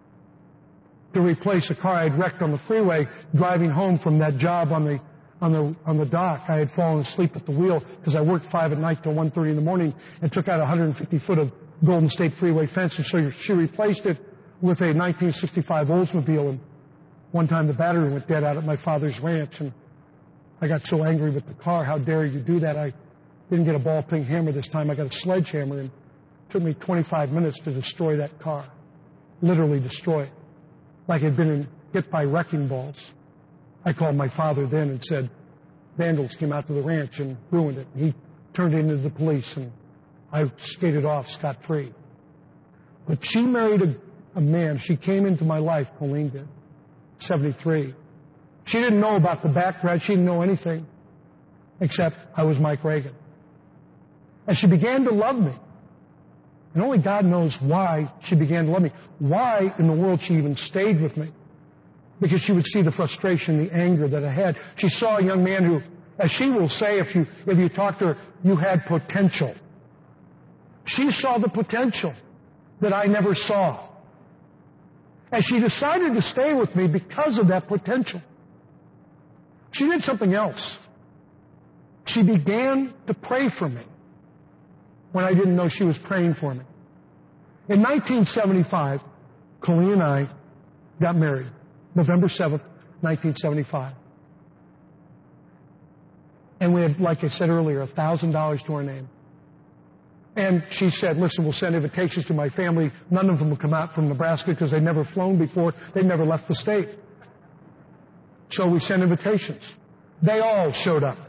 to replace a car I'd wrecked on the freeway driving home from that job on the dock. I had fallen asleep at the wheel because I worked 5 at night till 1:30 in the morning and took out 150 foot of Golden State Freeway fence, and so she replaced it with a 1965 Oldsmobile. And one time the battery went dead out at my father's ranch, and I got so angry with the car. How dare you do that? I didn't get a ball-peen hammer this time. I got a sledgehammer, and it took me 25 minutes to destroy that car. Literally destroy it. Like it had been hit by wrecking balls. I called my father then and said, vandals came out to the ranch and ruined it. He turned it into the police, and I skated off scot-free. But she married a man. She came into my life, Colleen did, 73. She didn't know about the background. She didn't know anything except I was Mike Reagan. And she began to love me. And only God knows why she began to love me. Why in the world she even stayed with me. Because she would see the frustration, the anger that I had. She saw a young man who, as she will say if you talk to her, you had potential. She saw the potential that I never saw. And she decided to stay with me because of that potential. She did something else. She began to pray for me when I didn't know she was praying for me. In 1975, Colleen and I got married. November 7th, 1975. And we had, like I said earlier, $1,000 to our name. And she said, listen, we'll send invitations to my family. None of them will come out from Nebraska because they'd never flown before. They'd never left the state. So we sent invitations. They all showed up.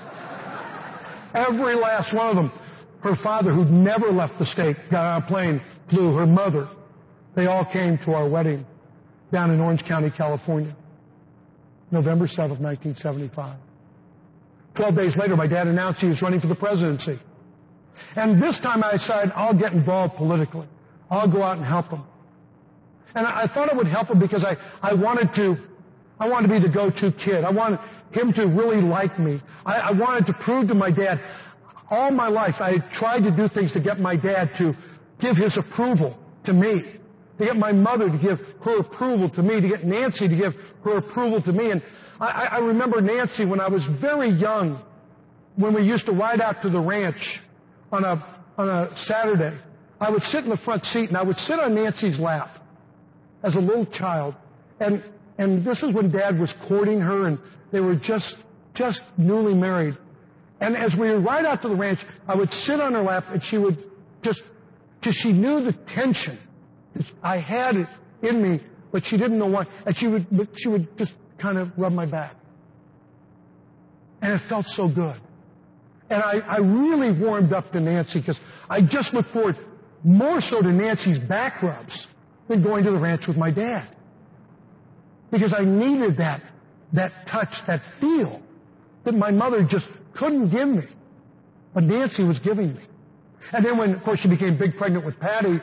Every last one of them. Her father, who'd never left the state, got on a plane, flew. Her mother. They all came to our wedding down in Orange County, California. November 7th, 1975. 12 days later, my dad announced he was running for the presidency. And this time I decided I'll get involved politically. I'll go out and help him. And I thought I would help him because I wanted to be the go-to kid. I wanted him to really like me. I wanted to prove to my dad, all my life I had tried to do things to get my dad to give his approval to me, to get my mother to give her approval to me, to get Nancy to give her approval to me. And I remember Nancy when I was very young, when we used to ride out to the ranch on a Saturday. I would sit in the front seat and I would sit on Nancy's lap as a little child. And this is when Dad was courting her and they were just newly married. And as we would ride out to the ranch, I would sit on her lap and she would just, because she knew the tension. I had it in me, but she didn't know why. And she would just kind of rub my back. And it felt so good. And I really warmed up to Nancy because I just looked forward more so to Nancy's back rubs than going to the ranch with my dad. Because I needed that touch, that feel that my mother just couldn't give me, but Nancy was giving me. And then when, of course, she became big pregnant with Patty,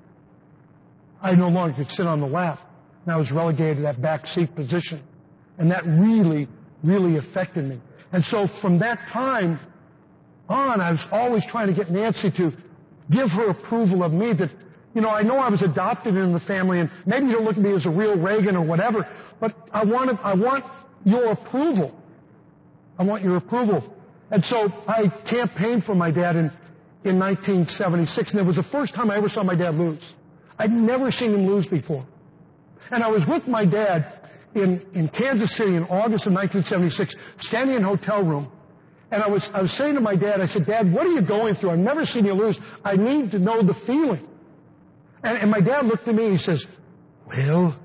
I no longer could sit on the lap. And I was relegated to that back seat position. And that really, really affected me. And so from that time on, I was always trying to get Nancy to give her approval of me that, I know I was adopted into the family and maybe you don't look at me as a real Reagan or whatever, but I want your approval. I want your approval. And so I campaigned for my dad in 1976, and it was the first time I ever saw my dad lose. I'd never seen him lose before. And I was with my dad in Kansas City in August of 1976, standing in a hotel room. And I was saying to my dad, I said, Dad, what are you going through? I've never seen you lose. I need to know the feeling. And my dad looked at me and he says, well,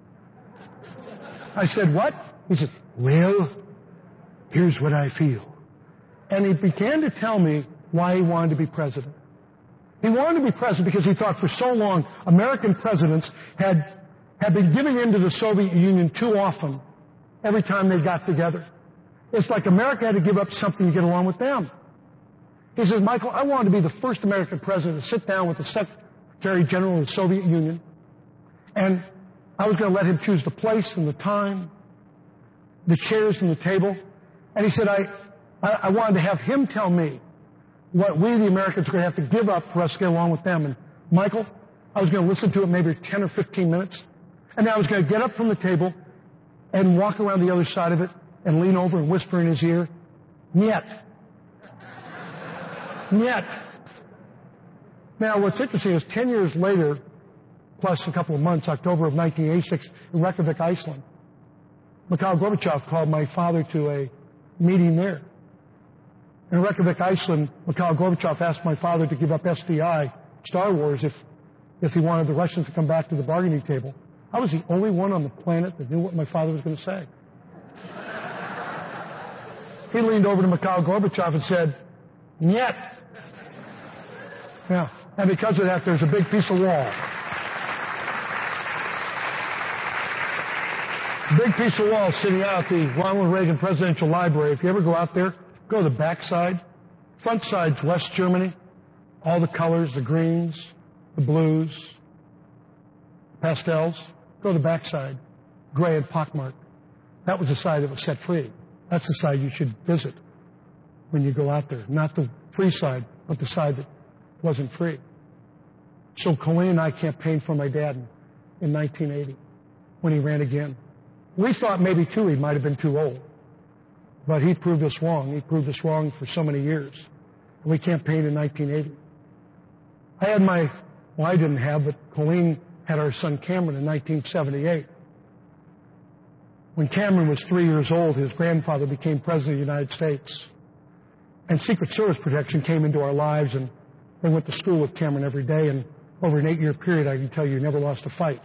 I said, what? He said, well, here's what I feel. And he began to tell me why he wanted to be president. He wanted to be president because he thought for so long American presidents had been giving in to the Soviet Union too often every time they got together. It's like America had to give up something to get along with them. He says, Michael, I wanted to be the first American president to sit down with the Secretary General of the Soviet Union, and I was going to let him choose the place and the time, the chairs and the table. And he said, I wanted to have him tell me what we, the Americans, are going to have to give up for us to get along with them. And Michael, I was going to listen to it maybe 10 or 15 minutes, and then I was going to get up from the table and walk around the other side of it and lean over and whisper in his ear, Niet. Niet. Now, what's interesting is 10 years later, plus a couple of months, October of 1986, in Reykjavik, Iceland, Mikhail Gorbachev called my father to a meeting there. In Reykjavik, Iceland, Mikhail Gorbachev asked my father to give up SDI, Star Wars, if he wanted the Russians to come back to the bargaining table. I was the only one on the planet that knew what my father was going to say. He leaned over to Mikhail Gorbachev and said, Niet. Yeah. And because of that, there's a big piece of wall. Big piece of wall sitting out at the Ronald Reagan Presidential Library. If you ever go out there, go to the back side. Front side's West Germany. All the colors, the greens, the blues, pastels. Go to the back side. Gray and pockmarked. That was the side that was set free. That's the side you should visit when you go out there. Not the free side, but the side that wasn't free. So Colleen and I campaigned for my dad in 1980 when he ran again. We thought maybe, too, he might have been too old. But he proved us wrong. He proved us wrong for so many years. And we campaigned in 1980. I didn't have, but Colleen had our son Cameron in 1978. When Cameron was 3 years old, his grandfather became president of the United States. And Secret Service protection came into our lives, and they went to school with Cameron every day. And over an 8-year period, I can tell you, never lost a fight.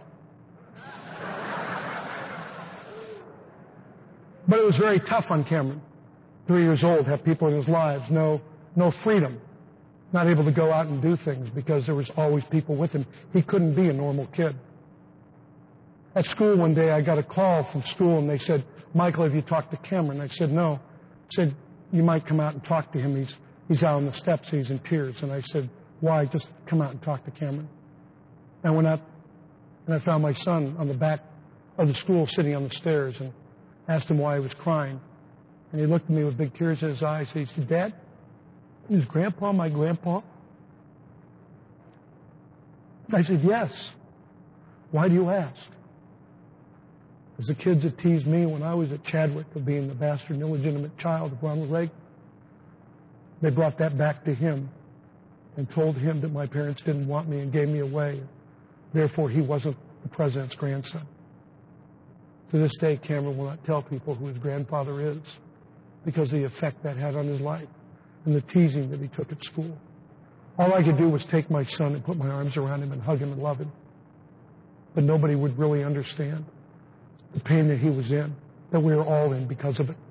But it was very tough on Cameron, 3 years old, have people in his lives, no freedom, not able to go out and do things because there was always people with him. He couldn't be a normal kid. At school one day, I got a call from school, and they said, Michael, have you talked to Cameron? I said, no. I said, you might come out and talk to him. He's out on the steps. He's in tears. And I said, why? Just come out and talk to Cameron. I went out, and I found my son on the back of the school sitting on the stairs and asked him why he was crying. And he looked at me with big tears in his eyes. He said, Dad, is Grandpa my grandpa? I said, yes. Why do you ask? As the kids that teased me when I was at Chadwick of being the bastard and illegitimate child of Ronald Reagan, they brought that back to him and told him that my parents didn't want me and gave me away. Therefore, he wasn't the president's grandson. To this day, Cameron will not tell people who his grandfather is because of the effect that had on his life and the teasing that he took at school. All I could do was take my son and put my arms around him and hug him and love him. But nobody would really understand the pain that he was in, that we were all in because of it.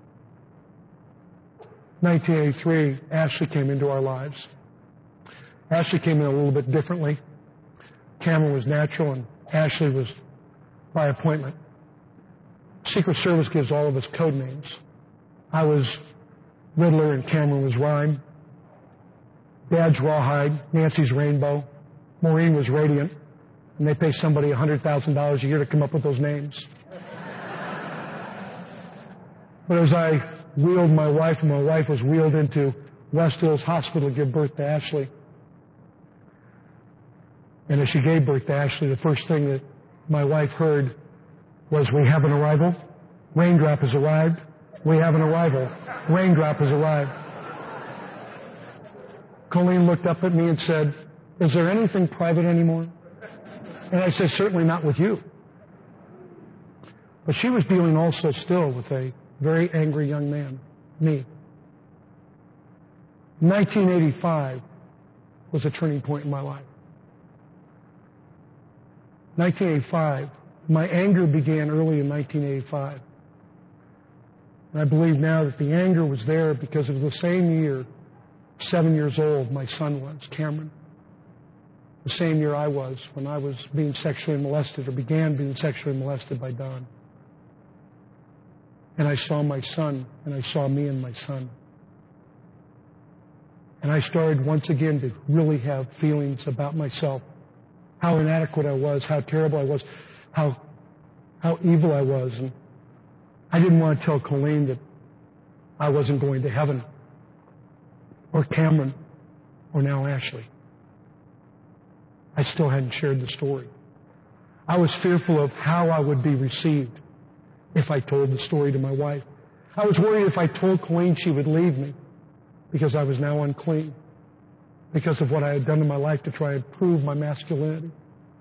1983, Ashley came into our lives. Ashley came in a little bit differently. Cameron was natural and Ashley was by appointment. Secret Service gives all of us code names. I was Riddler and Cameron was Rhyme. Dad's Rawhide, Nancy's Rainbow, Maureen was Radiant, and they pay somebody $100,000 a year to come up with those names. But as I wheeled my wife, and my wife was wheeled into West Hills Hospital to give birth to Ashley, and as she gave birth to Ashley, the first thing that my wife heard was, we have an arrival. Raindrop has arrived. We have an arrival. Raindrop has arrived. Colleen looked up at me and said, is there anything private anymore? And I said, certainly not with you. But she was dealing also still with a very angry young man, me. 1985 was a turning point in my life. 1985, my anger began early in 1985. And I believe now that the anger was there because of the same year, 7 years old, my son was, Cameron. The same year I was when I was being sexually molested or began being sexually molested by Don. And I saw my son, and I saw me and my son. And I started once again to really have feelings about myself, how inadequate I was, how terrible I was, how evil I was. And I didn't want to tell Colleen that I wasn't going to heaven, or Cameron, or now Ashley. I still hadn't shared the story. I was fearful of how I would be received if I told the story to my wife. I was worried if I told Colleen she would leave me because I was now unclean, because of what I had done in my life to try and prove my masculinity.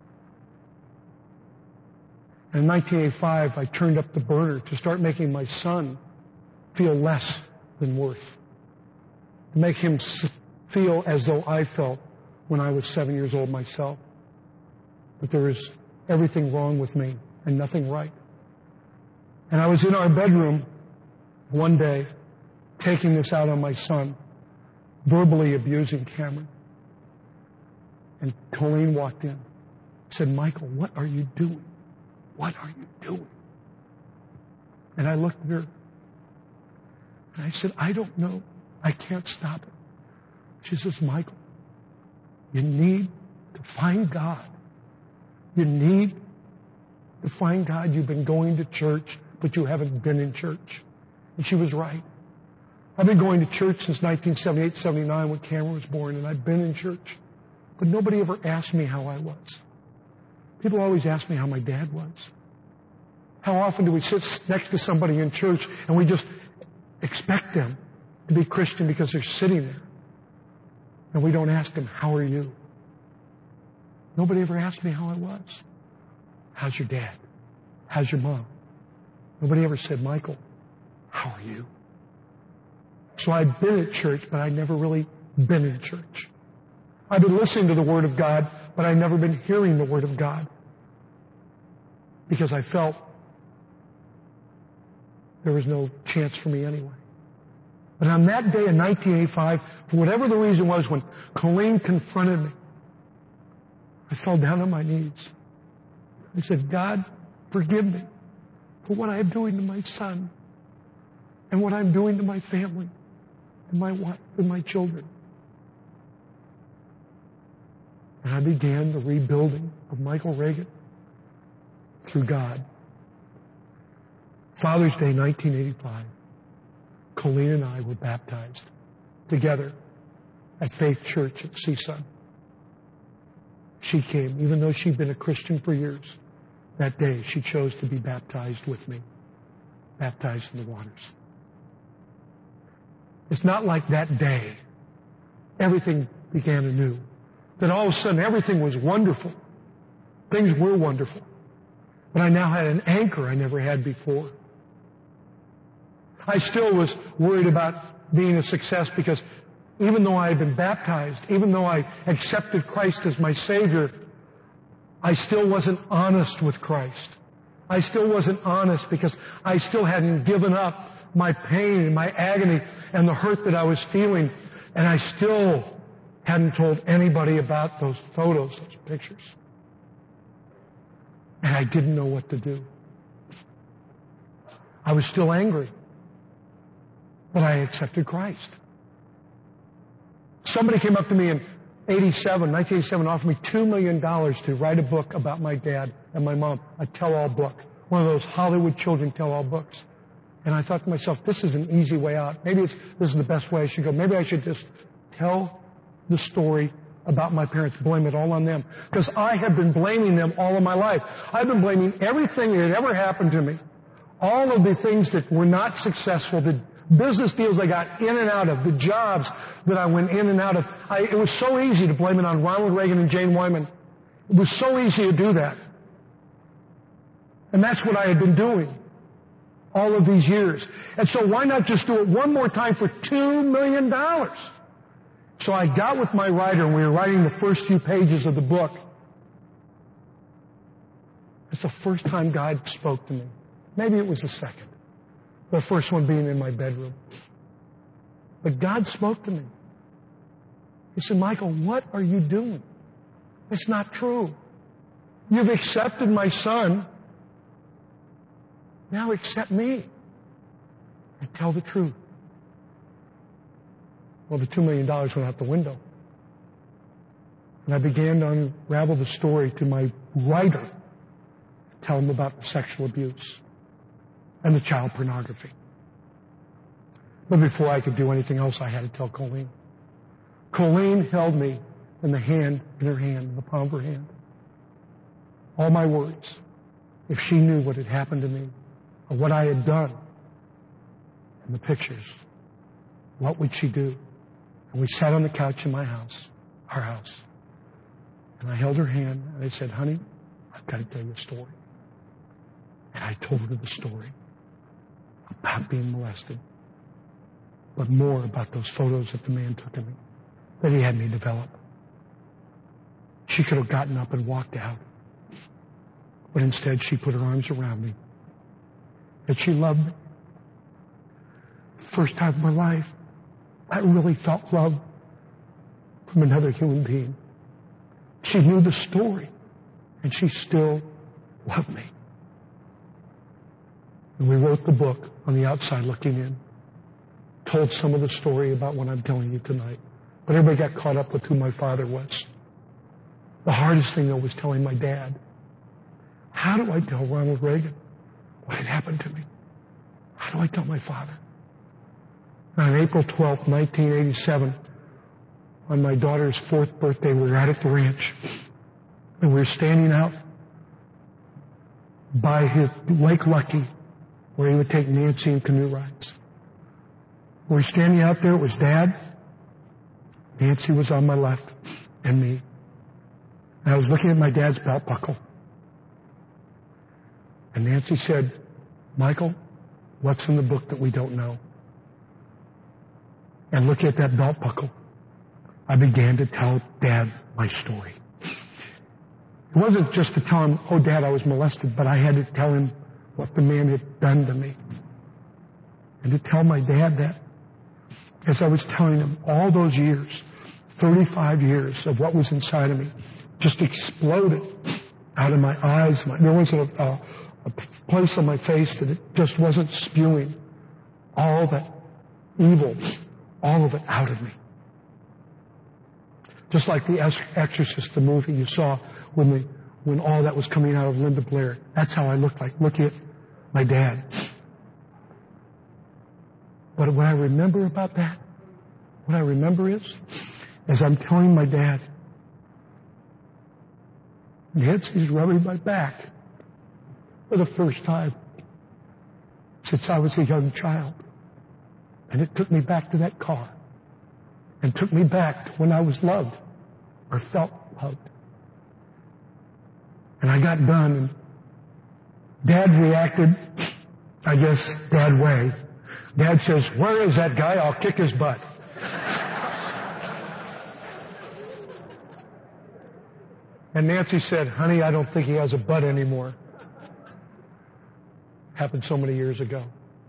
And in 1985, I turned up the burner to start making my son feel less than worth, to make him feel as though I felt when I was 7 years old myself, that there was everything wrong with me and nothing right. And I was in our bedroom one day, taking this out on my son, verbally abusing Cameron. And Colleen walked in, said, Michael, what are you doing? What are you doing? And I looked at her, and I said, I don't know. I can't stop it. She says, Michael, you need to find God. You need to find God. You've been going to church, but you haven't been in church. And she was right. I've been going to church since 1978, 79 when Cameron was born, and I've been in church. But nobody ever asked me how I was. People always ask me how my dad was. How often do we sit next to somebody in church and we just expect them to be Christian because they're sitting there? And we don't ask them, how are you? Nobody ever asked me how I was. How's your dad? How's your mom? Nobody ever said, Michael, how are you? So I'd been at church, but I'd never really been in church. I'd been listening to the Word of God, but I'd never been hearing the Word of God because I felt there was no chance for me anyway. But on that day in 1985, for whatever the reason was, when Colleen confronted me, I fell down on my knees. I said, God, forgive me for what I am doing to my son and what I'm doing to my family and my wife and my children. And I began the rebuilding of Michael Reagan through God. Father's Day, 1985. Colleen and I were baptized together at Faith Church at Seaside. She came, even though she'd been a Christian for years. That day, she chose to be baptized with me, baptized in the waters. It's not like that day everything began anew. That all of a sudden everything was wonderful. Things were wonderful. But I now had an anchor I never had before. I still was worried about being a success because even though I had been baptized, even though I accepted Christ as my Savior, I still wasn't honest with Christ. I still wasn't honest because I still hadn't given up my pain and my agony and the hurt that I was feeling. And I still hadn't told anybody about those photos, those pictures. And I didn't know what to do. I was still angry. But I accepted Christ. Somebody came up to me in 1987, offered me $2 million to write a book about my dad and my mom, a tell-all book, one of those Hollywood children tell-all books. And I thought to myself, this is an easy way out. Maybe this is the best way I should go. Maybe I should just tell the story about my parents, blame it all on them. Because I have been blaming them all of my life. I've been blaming everything that had ever happened to me. All of the things that were not successful, the business deals I got in and out of, the jobs that I went in and out of. It was so easy to blame it on Ronald Reagan and Jane Wyman. It was so easy to do that. And that's what I had been doing all of these years. And so why not just do it one more time for $2 million? So I got with my writer, and we were writing the first few pages of the book. It's the first time God spoke to me. Maybe it was the second. The first one being in my bedroom. But God spoke to me. He said, Michael, what are you doing? It's not true. You've accepted my son. Now accept me and tell the truth. Well, the $2 million went out the window. And I began to unravel the story to my writer, tell him about the sexual abuse and the child pornography. But before I could do anything else, I had to tell Colleen. Colleen held me in her hand, in the palm of her hand. All my words. If she knew what had happened to me, or what I had done, and the pictures, what would she do? And we sat on the couch in my house, our house. And I held her hand, and I said, honey, I've got to tell you a story. And I told her the story about being molested, but more about those photos that the man took of me, that he had me develop. She could have gotten up and walked out. But instead, she put her arms around me. And she loved me. First time in my life, I really felt love from another human being. She knew the story, and she still loved me. And we wrote the book on the outside looking in. Told some of the story about what I'm telling you tonight. But everybody got caught up with who my father was. The hardest thing, though, was telling my dad. How do I tell Ronald Reagan what had happened to me? How do I tell my father? On April 12th, 1987, on my daughter's 4th birthday, we were out at the ranch. And we were standing out by his Lake Lucky, where he would take Nancy in canoe rides. We were standing out there. It was Dad. Nancy was on my left, and me. And I was looking at my dad's belt buckle. And Nancy said, Michael, what's in the book that we don't know? And looking at that belt buckle, I began to tell Dad my story. It wasn't just to tell him, oh, Dad, I was molested, but I had to tell him what the man had done to me. And to tell my dad that, as I was telling him all those years, 35 years of what was inside of me, just exploded out of my eyes. There wasn't a place on my face that it just wasn't spewing all that evil, all of it out of me. Just like The Exorcist, the movie you saw when all that was coming out of Linda Blair. That's how I looked like, looking at my dad. But what I remember about that, what I remember is, as I'm telling my dad, Nancy's rubbing my back for the first time since I was a young child. And it took me back to that car and took me back to when I was loved or felt loved. And I got done, and Dad reacted, I guess, Dad way. Dad says, where is that guy? I'll kick his butt. And Nancy said, honey, I don't think he has a butt anymore. Happened so many years ago.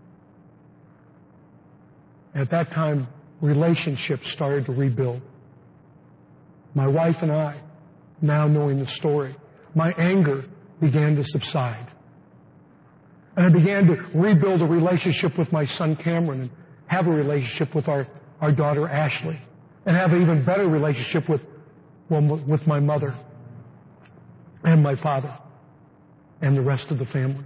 At that time, relationships started to rebuild. My wife and I, now knowing the story, my anger began to subside. And I began to rebuild a relationship with my son Cameron and have a relationship with our daughter Ashley and have an even better relationship with my mother and my father and the rest of the family.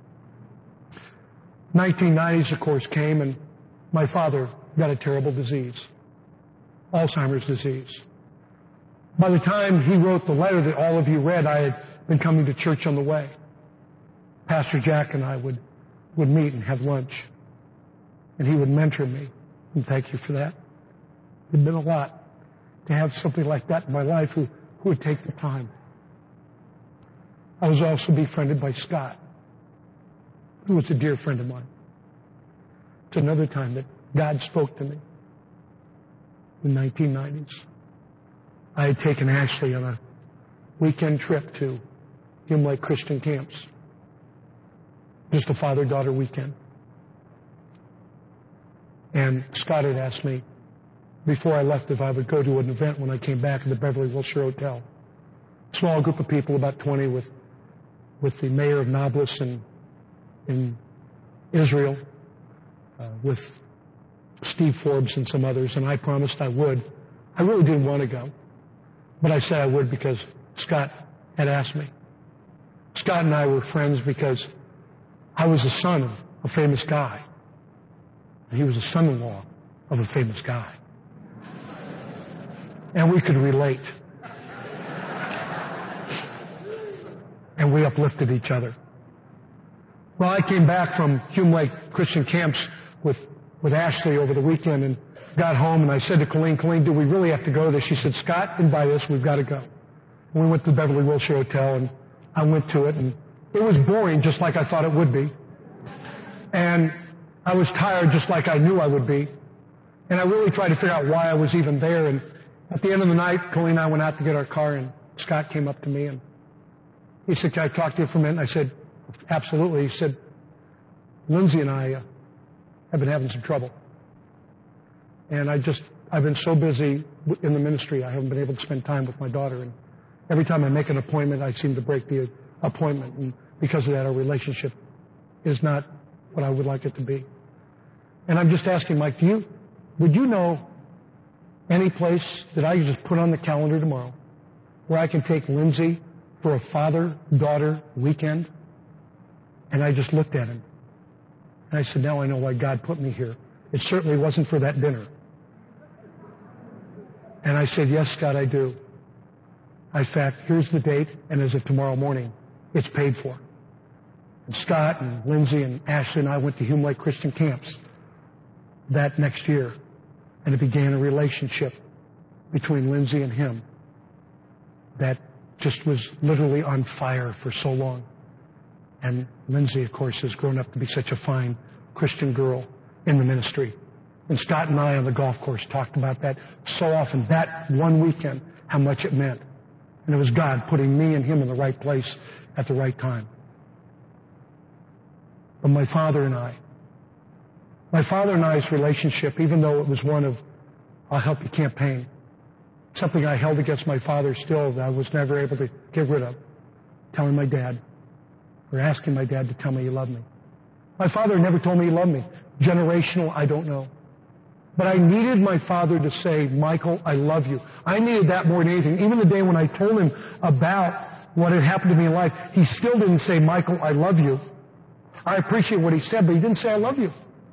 1990s, of course, came, and my father got a terrible disease, Alzheimer's disease. By the time he wrote the letter that all of you read, I had been coming to church on the way. Pastor Jack and I would meet and have lunch, and he would mentor me, and thank you for that. It had been a lot to have something like that in my life who would take the time I was also befriended by Scott, who was a dear friend of mine. It's another time that God spoke to me. In the 1990s, I had taken Ashley on a weekend trip to Hume Lake Christian Camps. Just a father-daughter weekend. And Scott had asked me before I left if I would go to an event when I came back at the Beverly Wilshire Hotel. Small group of people, about 20, with the mayor of Nablus in Israel, with Steve Forbes and some others, and I promised I would. I really didn't want to go, but I said I would because Scott had asked me. Scott and I were friends because I was the son of a famous guy, and he was the son-in-law of a famous guy. And we could relate. And we uplifted each other. Well, I came back from Hume Lake Christian Camps with Ashley over the weekend and got home, and I said to Colleen, do we really have to go to this? She said, Scott, invite us, we've got to go. And we went to the Beverly Wilshire Hotel, and I went to it, and it was boring just like I thought it would be. And I was tired just like I knew I would be. And I really tried to figure out why I was even there. And at the end of the night, Colleen and I went out to get our car, and Scott came up to me, and he said, can I talk to you for a minute? And I said, absolutely. He said, Lindsay and I have been having some trouble. And I've been so busy in the ministry, I haven't been able to spend time with my daughter. And every time I make an appointment, I seem to break the appointment. And because of that, our relationship is not what I would like it to be. And I'm just asking, Mike, would you know any place that I could just put on the calendar tomorrow where I can take Lindsay for a father-daughter weekend? And I just looked at him. And I said, now I know why God put me here. It certainly wasn't for that dinner. And I said, yes, Scott, I do. In fact, here's the date, and as of tomorrow morning, it's paid for. And Scott and Lindsay and Ashley and I went to Hume Lake Christian Camps that next year, and it began a relationship between Lindsay and him that just was literally on fire for so long. And Lindsay, of course, has grown up to be such a fine Christian girl in the ministry. And Scott and I on the golf course talked about that so often, that one weekend, how much it meant. And it was God putting me and him in the right place at the right time. But my father and I's relationship, even though it was one of I'll help you campaign, something I held against my father still that I was never able to get rid of, telling my dad, or asking my dad to tell me he loved me. My father never told me he loved me. Generational, I don't know. But I needed my father to say, Michael, I love you. I needed that more than anything. Even the day when I told him about what had happened to me in life, he still didn't say, Michael, I love you. I appreciate what he said, but he didn't say, I love you.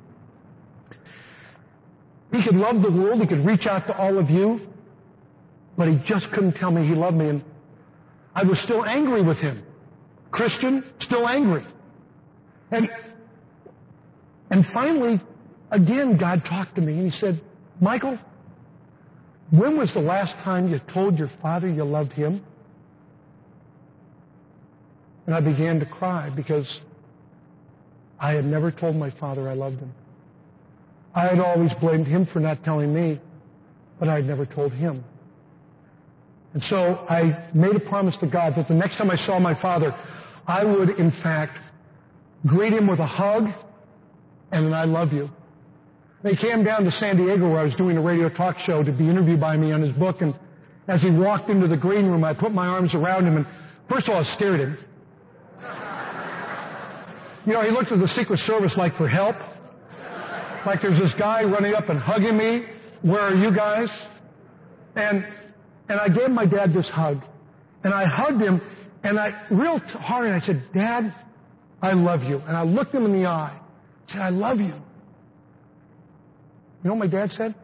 He could love the world. He could reach out to all of you, but he just couldn't tell me he loved me. And I was still angry with him. Christian, still angry. And finally, again, God talked to me and he said, Michael, when was the last time you told your father you loved him? And I began to cry because I had never told my father I loved him. I had always blamed him for not telling me, but I had never told him. And so I made a promise to God that the next time I saw my father, I would, in fact, greet him with a hug and an I love you. They came down to San Diego where I was doing a radio talk show to be interviewed by me on his book, and as he walked into the green room, I put my arms around him, and first of all, I scared him. You know, he looked at the Secret Service like for help. Like there's this guy running up and hugging me. Where are you guys? And I gave my dad this hug. And I hugged him, and real hard, and I said, Dad, I love you. And I looked him in the eye. I said, I love you. You know what my dad said?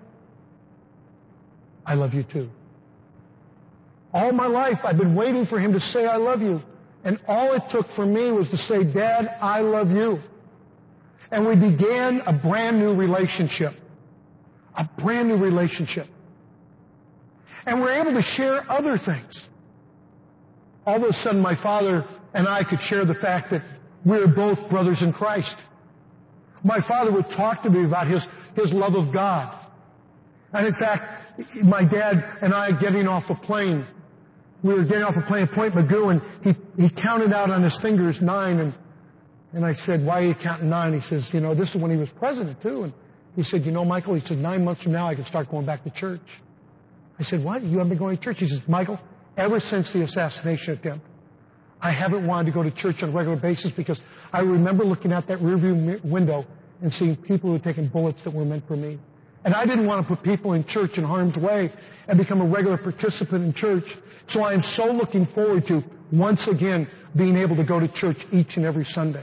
I love you too. All my life, I've been waiting for him to say, I love you. And all it took for me was to say, Dad, I love you. And we began a brand new relationship. A brand new relationship. And we're able to share other things. all of a sudden my father and I could share the fact that we're both brothers in Christ. My father would talk to me about his love of God. And in fact, my dad and I getting off a plane, we were getting off a plane at Point Mugu, and he counted out on his fingers 9, and I said, why are you counting 9? He says, this is when he was president too. And he said, Michael, he said, 9 months from now I can start going back to church. I said, what? You haven't been going to church? He says, Michael, ever since the assassination attempt, I haven't wanted to go to church on a regular basis because I remember looking out that rearview window and seeing people who had taken bullets that were meant for me. And I didn't want to put people in church in harm's way and become a regular participant in church. So I am so looking forward to, once again, being able to go to church each and every Sunday.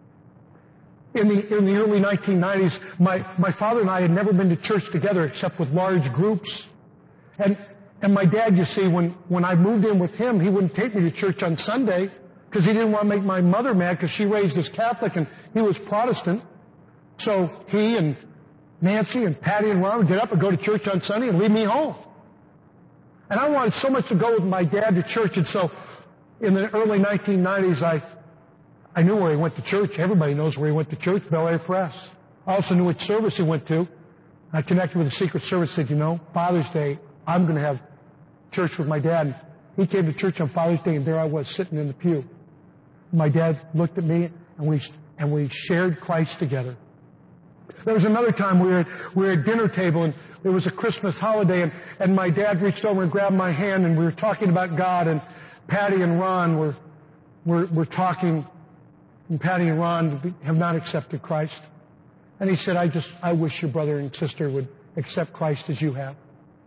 In the early 1990s, my father and I had never been to church together except with large groups. And my dad, you see, when I moved in with him, he wouldn't take me to church on Sunday because he didn't want to make my mother mad because she raised us Catholic and he was Protestant. So he and Nancy and Patty and Ron would get up and go to church on Sunday and leave me home. And I wanted so much to go with my dad to church. And so in the early 1990s, I knew where he went to church. Everybody knows where he went to church, Bel Air Press. I also knew which service he went to. I connected with the Secret Service, said, Father's Day, I'm going to have church with my dad. He came to church on Father's Day, and there I was sitting in the pew. My dad looked at me, and we shared Christ together. There was another time we were at dinner table, and it was a Christmas holiday, and my dad reached over and grabbed my hand, and we were talking about God, and Patty and Ron were talking, and Patty and Ron have not accepted Christ. And he said, I wish your brother and sister would accept Christ as you have.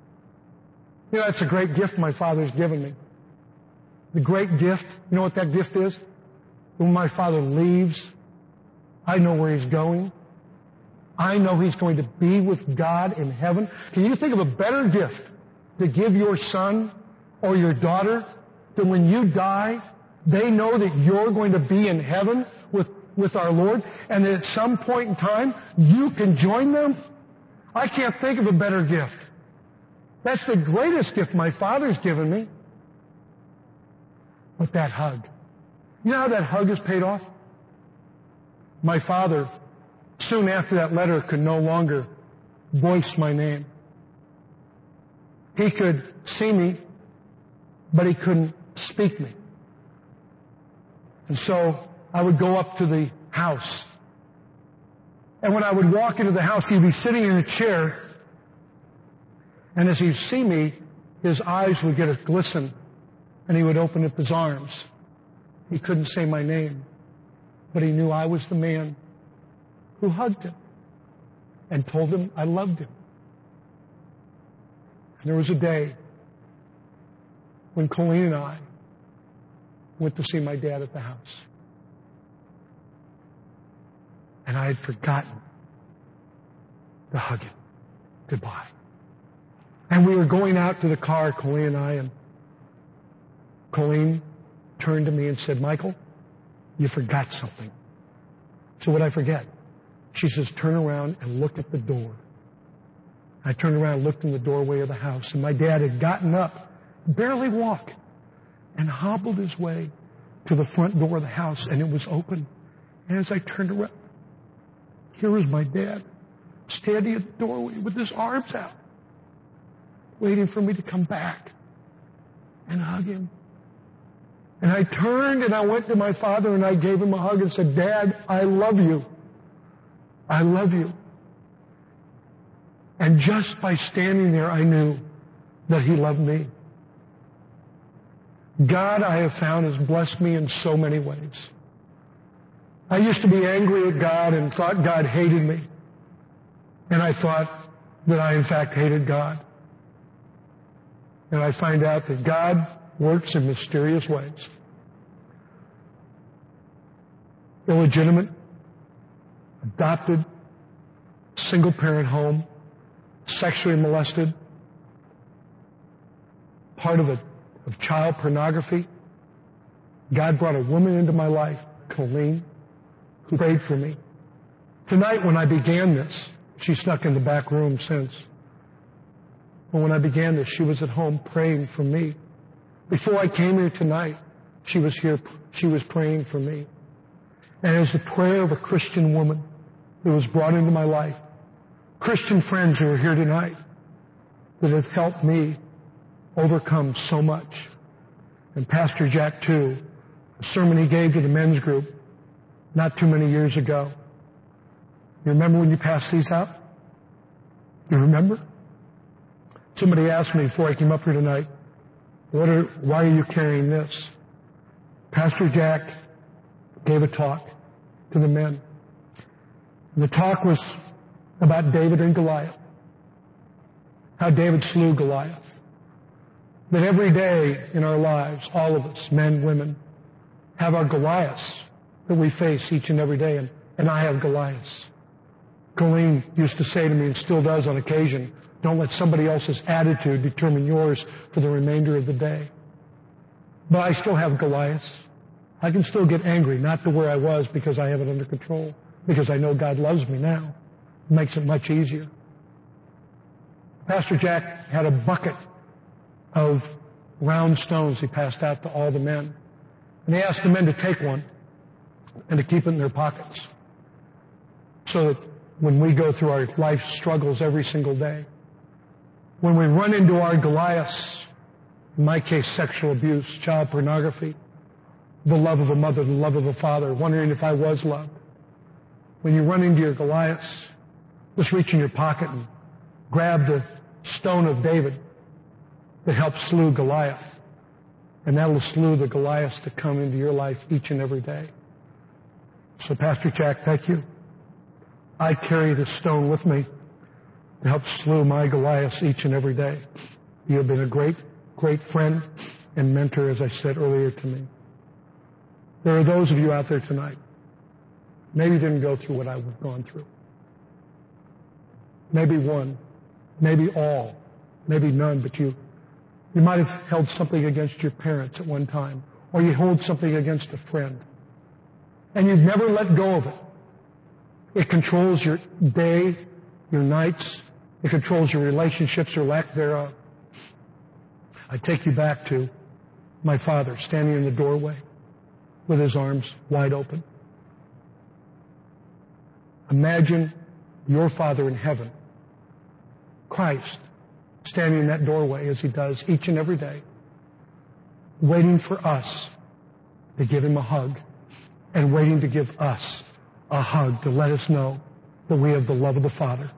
That's a great gift my father's given me. The great gift, you know what that gift is? When my father leaves, I know where he's going. I know he's going to be with God in heaven. Can you think of a better gift to give your son or your daughter than when you die, they know that you're going to be in heaven with our Lord, and that at some point in time, you can join them? I can't think of a better gift. That's the greatest gift my father's given me. But that hug. You know how that hug is paid off? My father, soon after that letter, could no longer voice my name. He could see me, but he couldn't speak me. And so I would go up to the house. And when I would walk into the house, he'd be sitting in a chair. And as he'd see me, his eyes would get a glisten, and he would open up his arms. He couldn't say my name, but he knew I was the man who hugged him and told him I loved him. And there was a day when Colleen and I went to see my dad at the house. And I had forgotten to hug him goodbye. And we were going out to the car, Colleen and I, and Colleen turned to me and said, Michael, you forgot something. So what did I forget? She says, turn around and look at the door. I turned around and looked in the doorway of the house, and my dad had gotten up, barely walked, and hobbled his way to the front door of the house, and it was open. And as I turned around, here was my dad standing at the doorway with his arms out, waiting for me to come back and hug him. And I turned and I went to my father and I gave him a hug and said, Dad, I love you. I love you. And just by standing there, I knew that he loved me. God, I have found, has blessed me in so many ways. I used to be angry at God and thought God hated me. And I thought that I, in fact, hated God. And I find out that God works in mysterious ways. Illegitimate, adopted, single-parent home, sexually molested, part of child pornography. God brought a woman into my life, Colleen, who prayed for me. Tonight when I began this, she's stuck in the back room since. But when I began this, she was at home praying for me. Before I came here tonight, She was here. She was praying for me. And as the prayer of a Christian woman that was brought into my life, Christian friends who are here tonight that have helped me overcome so much. And Pastor Jack, too, a sermon he gave to the men's group not too many years ago. You remember when you passed these out? You remember? Somebody asked me before I came up here tonight, why are you carrying this? Pastor Jack gave a talk to the men. And the talk was about David and Goliath. How David slew Goliath. That every day in our lives, all of us, men, women, have our Goliaths that we face each and every day. And I have Goliaths. Colleen used to say to me, and still does on occasion, don't let somebody else's attitude determine yours for the remainder of the day. But I still have Goliaths. I can still get angry, not to where I was because I have it under control, because I know God loves me now. It makes it much easier. Pastor Jack had a bucket of round stones he passed out to all the men. And he asked the men to take one and to keep it in their pockets so that when we go through our life struggles every single day, when we run into our Goliaths, in my case, sexual abuse, child pornography, the love of a mother, the love of a father, wondering if I was loved. When you run into your Goliaths, just reach in your pocket and grab the stone of David that helped slew Goliath. And that'll slew the Goliaths that come into your life each and every day. So Pastor Jack, thank you. I carry this stone with me to help slew my Goliaths each and every day. You have been a great, great friend and mentor, as I said earlier, to me. There are those of you out there tonight, maybe you didn't go through what I've gone through. Maybe one, maybe all, maybe none, but you might have held something against your parents at one time, or you hold something against a friend, and you've never let go of it. It controls your day, your nights. It controls your relationships or lack thereof. I take you back to my father standing in the doorway with his arms wide open. Imagine your Father in heaven, Christ, standing in that doorway as he does each and every day, waiting for us to give him a hug and waiting to give us a hug to let us know that we have the love of the Father.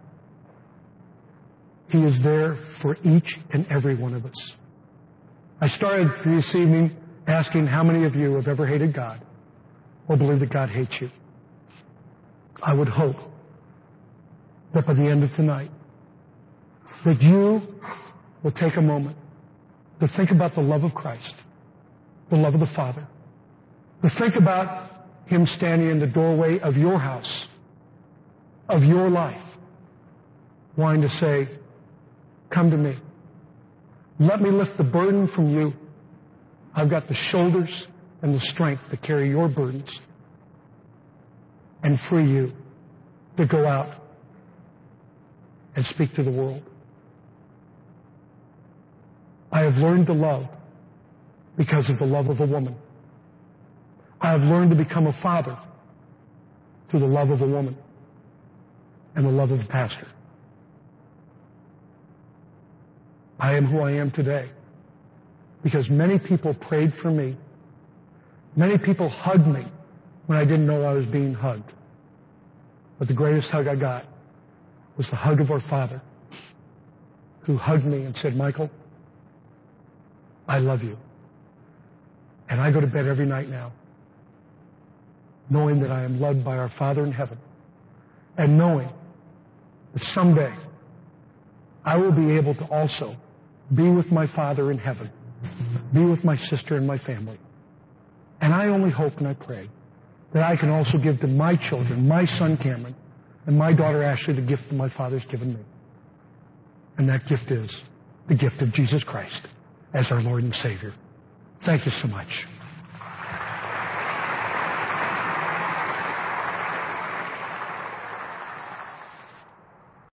He is there for each and every one of us. I started this evening asking how many of you have ever hated God or believe that God hates you. I would hope that by the end of tonight that you will take a moment to think about the love of Christ, the love of the Father, to think about him standing in the doorway of your house, of your life, wanting to say, come to me. Let me lift the burden from you. I've got the shoulders and the strength to carry your burdens and free you to go out and speak to the world. I have learned to love because of the love of a woman. I have learned to become a father through the love of a woman and the love of a pastor. I am who I am today because many people prayed for me. Many people hugged me when I didn't know I was being hugged. But the greatest hug I got was the hug of our Father, who hugged me and said, Michael, I love you. And I go to bed every night now knowing that I am loved by our Father in heaven, and knowing that someday I will be able to also be with my Father in heaven, be with my sister and my family. And I only hope and I pray that I can also give to my children, my son Cameron, and my daughter Ashley, the gift that my Father's given me. And that gift is the gift of Jesus Christ as our Lord and Savior. Thank you so much.